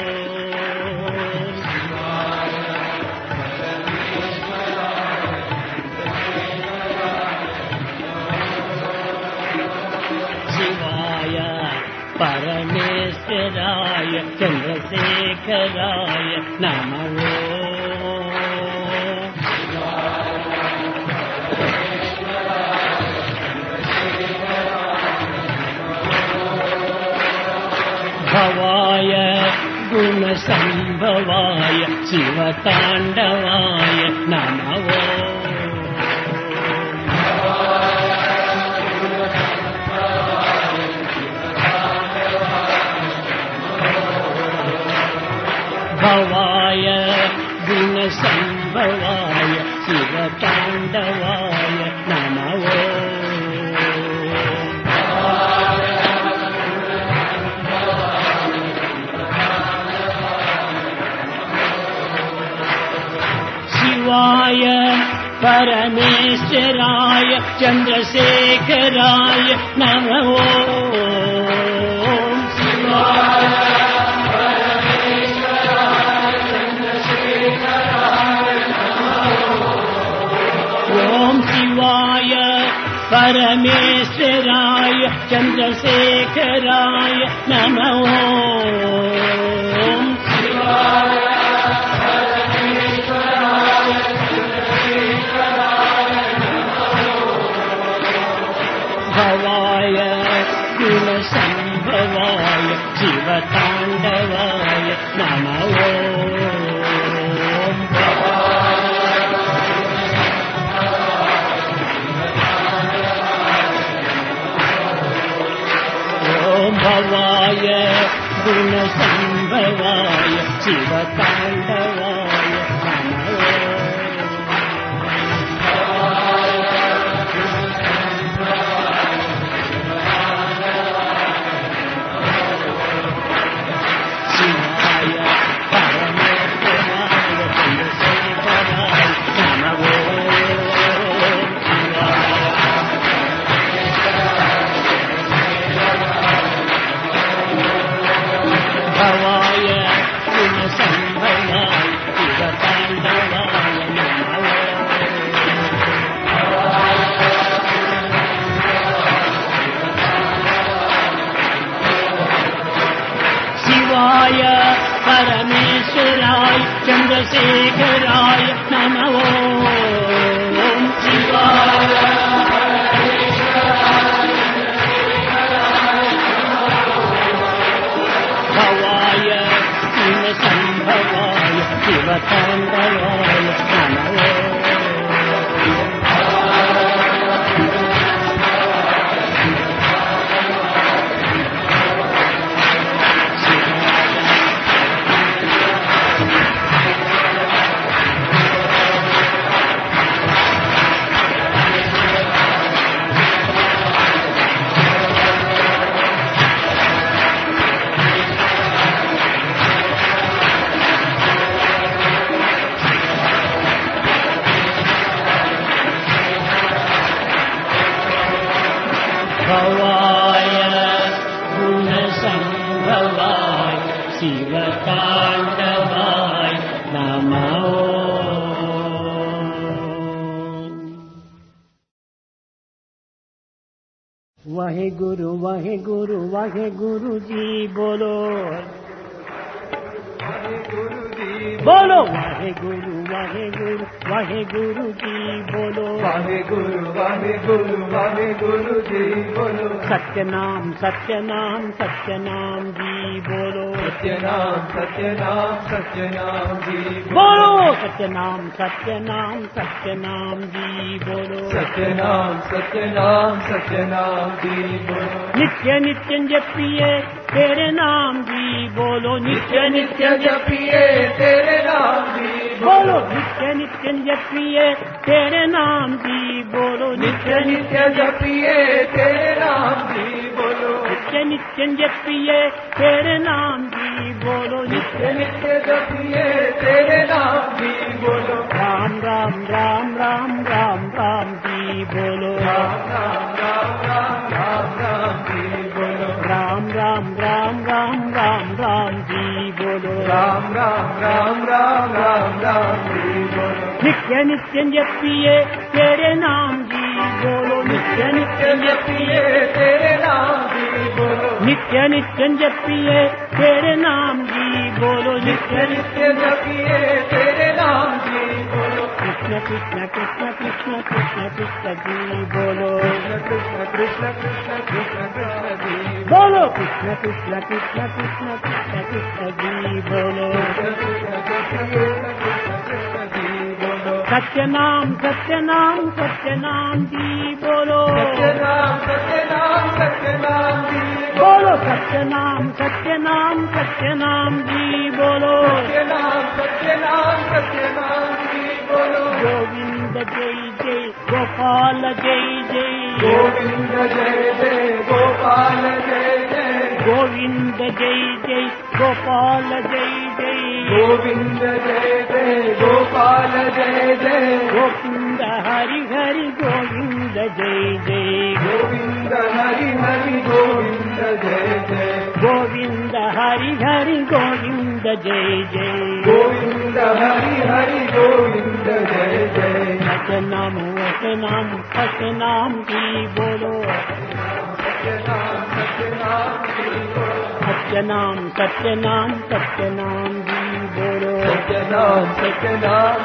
శివాయ పరమేశ్వరాయ చంద్రశేఖరాయ నమో భవాయ గుణసంభవాయ శివతాండవాయ నమో భవాయ గుణసంభవాయ శివతాండవాయ నమో శివాయ పరమేశ్వరాయ చంద్రశేఖరాయ నమో శివాయ పరమేశ్వరాయ చంద్రశేఖరాయ ఓం శివాయ పరమేశ్వరాయ చంద్రశేఖరాయ నమో శివాయ భవాయ గుణసంభవాయ శివతాండవాయ నమో ఓం భవాయ గుణసంభవాయ శివతాండవాయ నమో భవాయ గుణసంభవాయ శివతాండవాయ నమో శివాయ परमेश्वराय चंद्रशेखराय नमः ओम शिवाय भवाय शिवसंभवाय शिवतांडवाय नमः भवाय गुणसंभवाय शिवतांडवाय नमः वाहे गुरु वाहे गुरु वाहे गुरु जी बोलो बोलो वाहे गुरु वाहे गुरु वाहे गुरु जी बोलो वाहे गुरु वाहे गुरु वाहे गुरु जी बोलो सत्य नाम सत्य नाम सत्य नाम जी बोलो सत्य नाम सत्य नाम सत्य नाम जी बोलो सत्य नाम सत्य नाम सत्य नाम जी बोलो सत्य नाम सत्य नाम सत्य नाम जी बोलो नित्य नित्य जपिए तेरे नाम जी बोलो नित्य नित्य जपिए तेरे नाम जी बोलो नित्य नित्य जपिए तेरे नाम जी बोलो नित्य नित्य जपिए तेरे नाम जी बोलो नित्य नित्य जपिए तेरे नाम जी बोलो नित्य नित्य जपिए तेरे नाम जी बोलो राम राम राम राम राम राम जी बोलो राम राम राम राम राम राम जी बोलो राम राम राम राम राम राम जी बोलो राम राम राम राम राम राम जी बोलो नित्य नित्य जपिए तेरे नाम जी बोलो नित्य नित्य जपिए तेरे नाम जी बोलो नित्य नित्य जपिए तेरे नाम जी बोलो नित्य नित्य जपिए तेरे नाम जी बोलो कृष्ण कृष्ण कृष्ण कृष्ण कृष्ण कृष्ण जी बोलो कृष्ण कृष्ण कृष्ण कृष्ण कृष्ण जी बोलो कृष्ण कृष्ण कृष्ण कृष्ण कृष्ण कृष्ण जी बोलो सत्य नाम सत्य नाम सत्य नाम जी बोलो सत्य नाम सत्य नाम सत्य नाम जी बोलो सत्य नाम सत्य नाम सत्य नाम जी बोलो सत्य नाम सत्य नाम सत्य नाम जी बोलो गोविंद जय जय गोपाल जय जय गोविंद जय जय गोपाल जय जय गोविंद जय जय गोपाल जय जय गोविंद जय जय गोपाल जय जय गोविंद हरि हरि गोविंद जय जय गोविंद हरि हरि गोविंद जय जय गोविंद हरि हरि गोविंद जय जय गोविंद हरि हरि गोविंद जय जय सत्य नाम सत्य नाम सत्य नाम जी बोलो सत्य नाम सत्य नाम जी बोलो सत्य नाम सत्य नाम सत्य नाम जी बोलो सत्य नाम सत्य नाम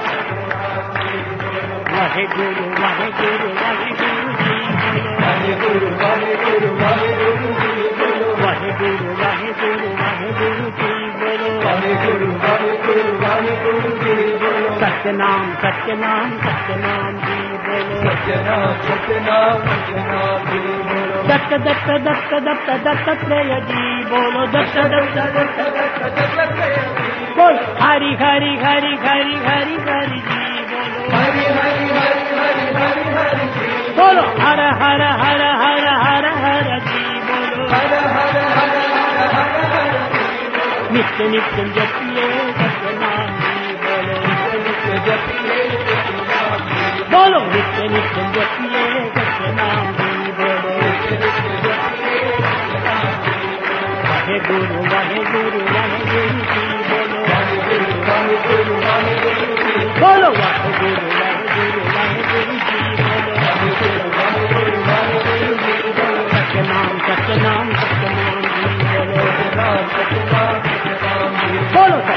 वाहे गुरु वाहे गुरु वाहे गुरु जी बोलो वाहे गुरु वाहे गुरु वाहे गुरु जी बोलो वाहे गुरु वाहे गुरु वाहे गुरु जी बोलो वाहे गुरु वाहे गुरु वाहे गुरु जी बोलो सत्य नाम सत्य नाम सत्य नाम जी बोलो सत्य नाम सत्य नाम सत्य नाम जी बोलो दत्त दत्त दत्त दत्त दत्तात्रेय जी बोलो दत्त दत्त दत्त दत्त दत्त बोल हरि हरि हरि हरि हरि हरि जी बोलो हरि हरि हरि हरि हरि हरि जी बोलो हर हर हर हर हर हर जी बोलो हर हर हर हर हर हर जी नित्य नित्य जपिए सत्य नाम जी बोलो नित्य जपिए सत्य नाम जी बोलो नित्य नित्य जपिए सत्य नाम जी बोलो नित्य नित्य जपिए सत्य नाम जी वाहे गुरु वाहे गुरु वाहे गुरु जी बोलो वाहे गुरु वाहे गुरु वाहे गुरु जी बोलो वाहे गुरु वाहे गुरु वाहे गुरु जी बोलो वाहे गुरु वाहे गुरु वाहे गुरु जी बोलो सत्य नाम सत्य नाम सत्य नाम जी बोलो सत्य नाम सत्य नाम सत्य नाम जी बोलो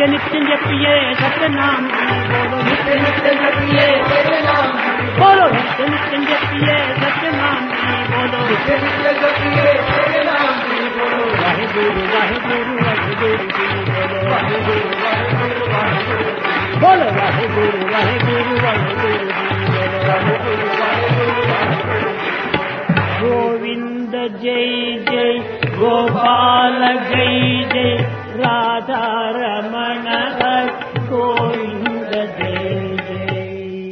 नित्य नित्य जपिए सत्य नाम बोलो नित्य नित्य जपिए सत्य नाम बोलो नित्य नित्य जपिए सत्य नाम बोलो नित्य नित्य जपिए सत्य नाम बोलो वाहे गुरु वाहे गुरु वाहे गुरु बोलो वाहे गुरु वाहे गुरु वाहे गुरु बोलो वाहे गुरु वाहे गुरु वाहे गुरु बोलो वाहे गुरु वाहे गुरु वाहे गुरु गोविंद जय जय गोपाल जय जय राधा रमण गोविंद जय जय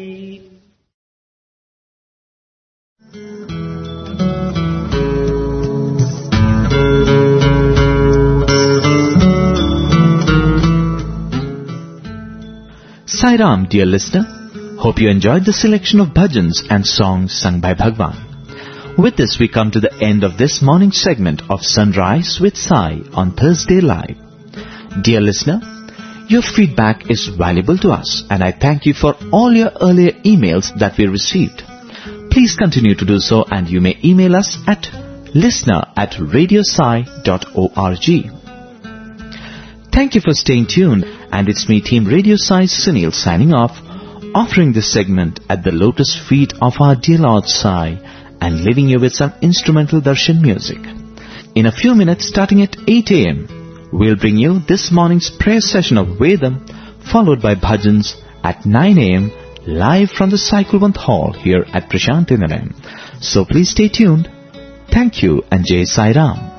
Sai Ram, dear listener. Hope you enjoyed the selection of bhajans and songs sung by Bhagwan. With this, we come to the end of this morning segment of Sunrise with Sai on Thursday Live. Dear listener, your feedback is valuable to us, and I thank you for all your earlier emails that we received. Please continue to do so, and you may email us at listener at radiosai dot org. Thank you for staying tuned, and it's me, Team Radio Sai Sunil, signing off, offering this segment at the lotus feet of our dear Lord Sai, and leaving you with some instrumental darshan music. In a few minutes, starting at eight a.m., we'll bring you this morning's prayer session of Vedam, followed by bhajans at nine a.m. live from the Sai Kulwant Hall here at Prashantinaram. So please stay tuned. Thank you and Jai Sai Ram.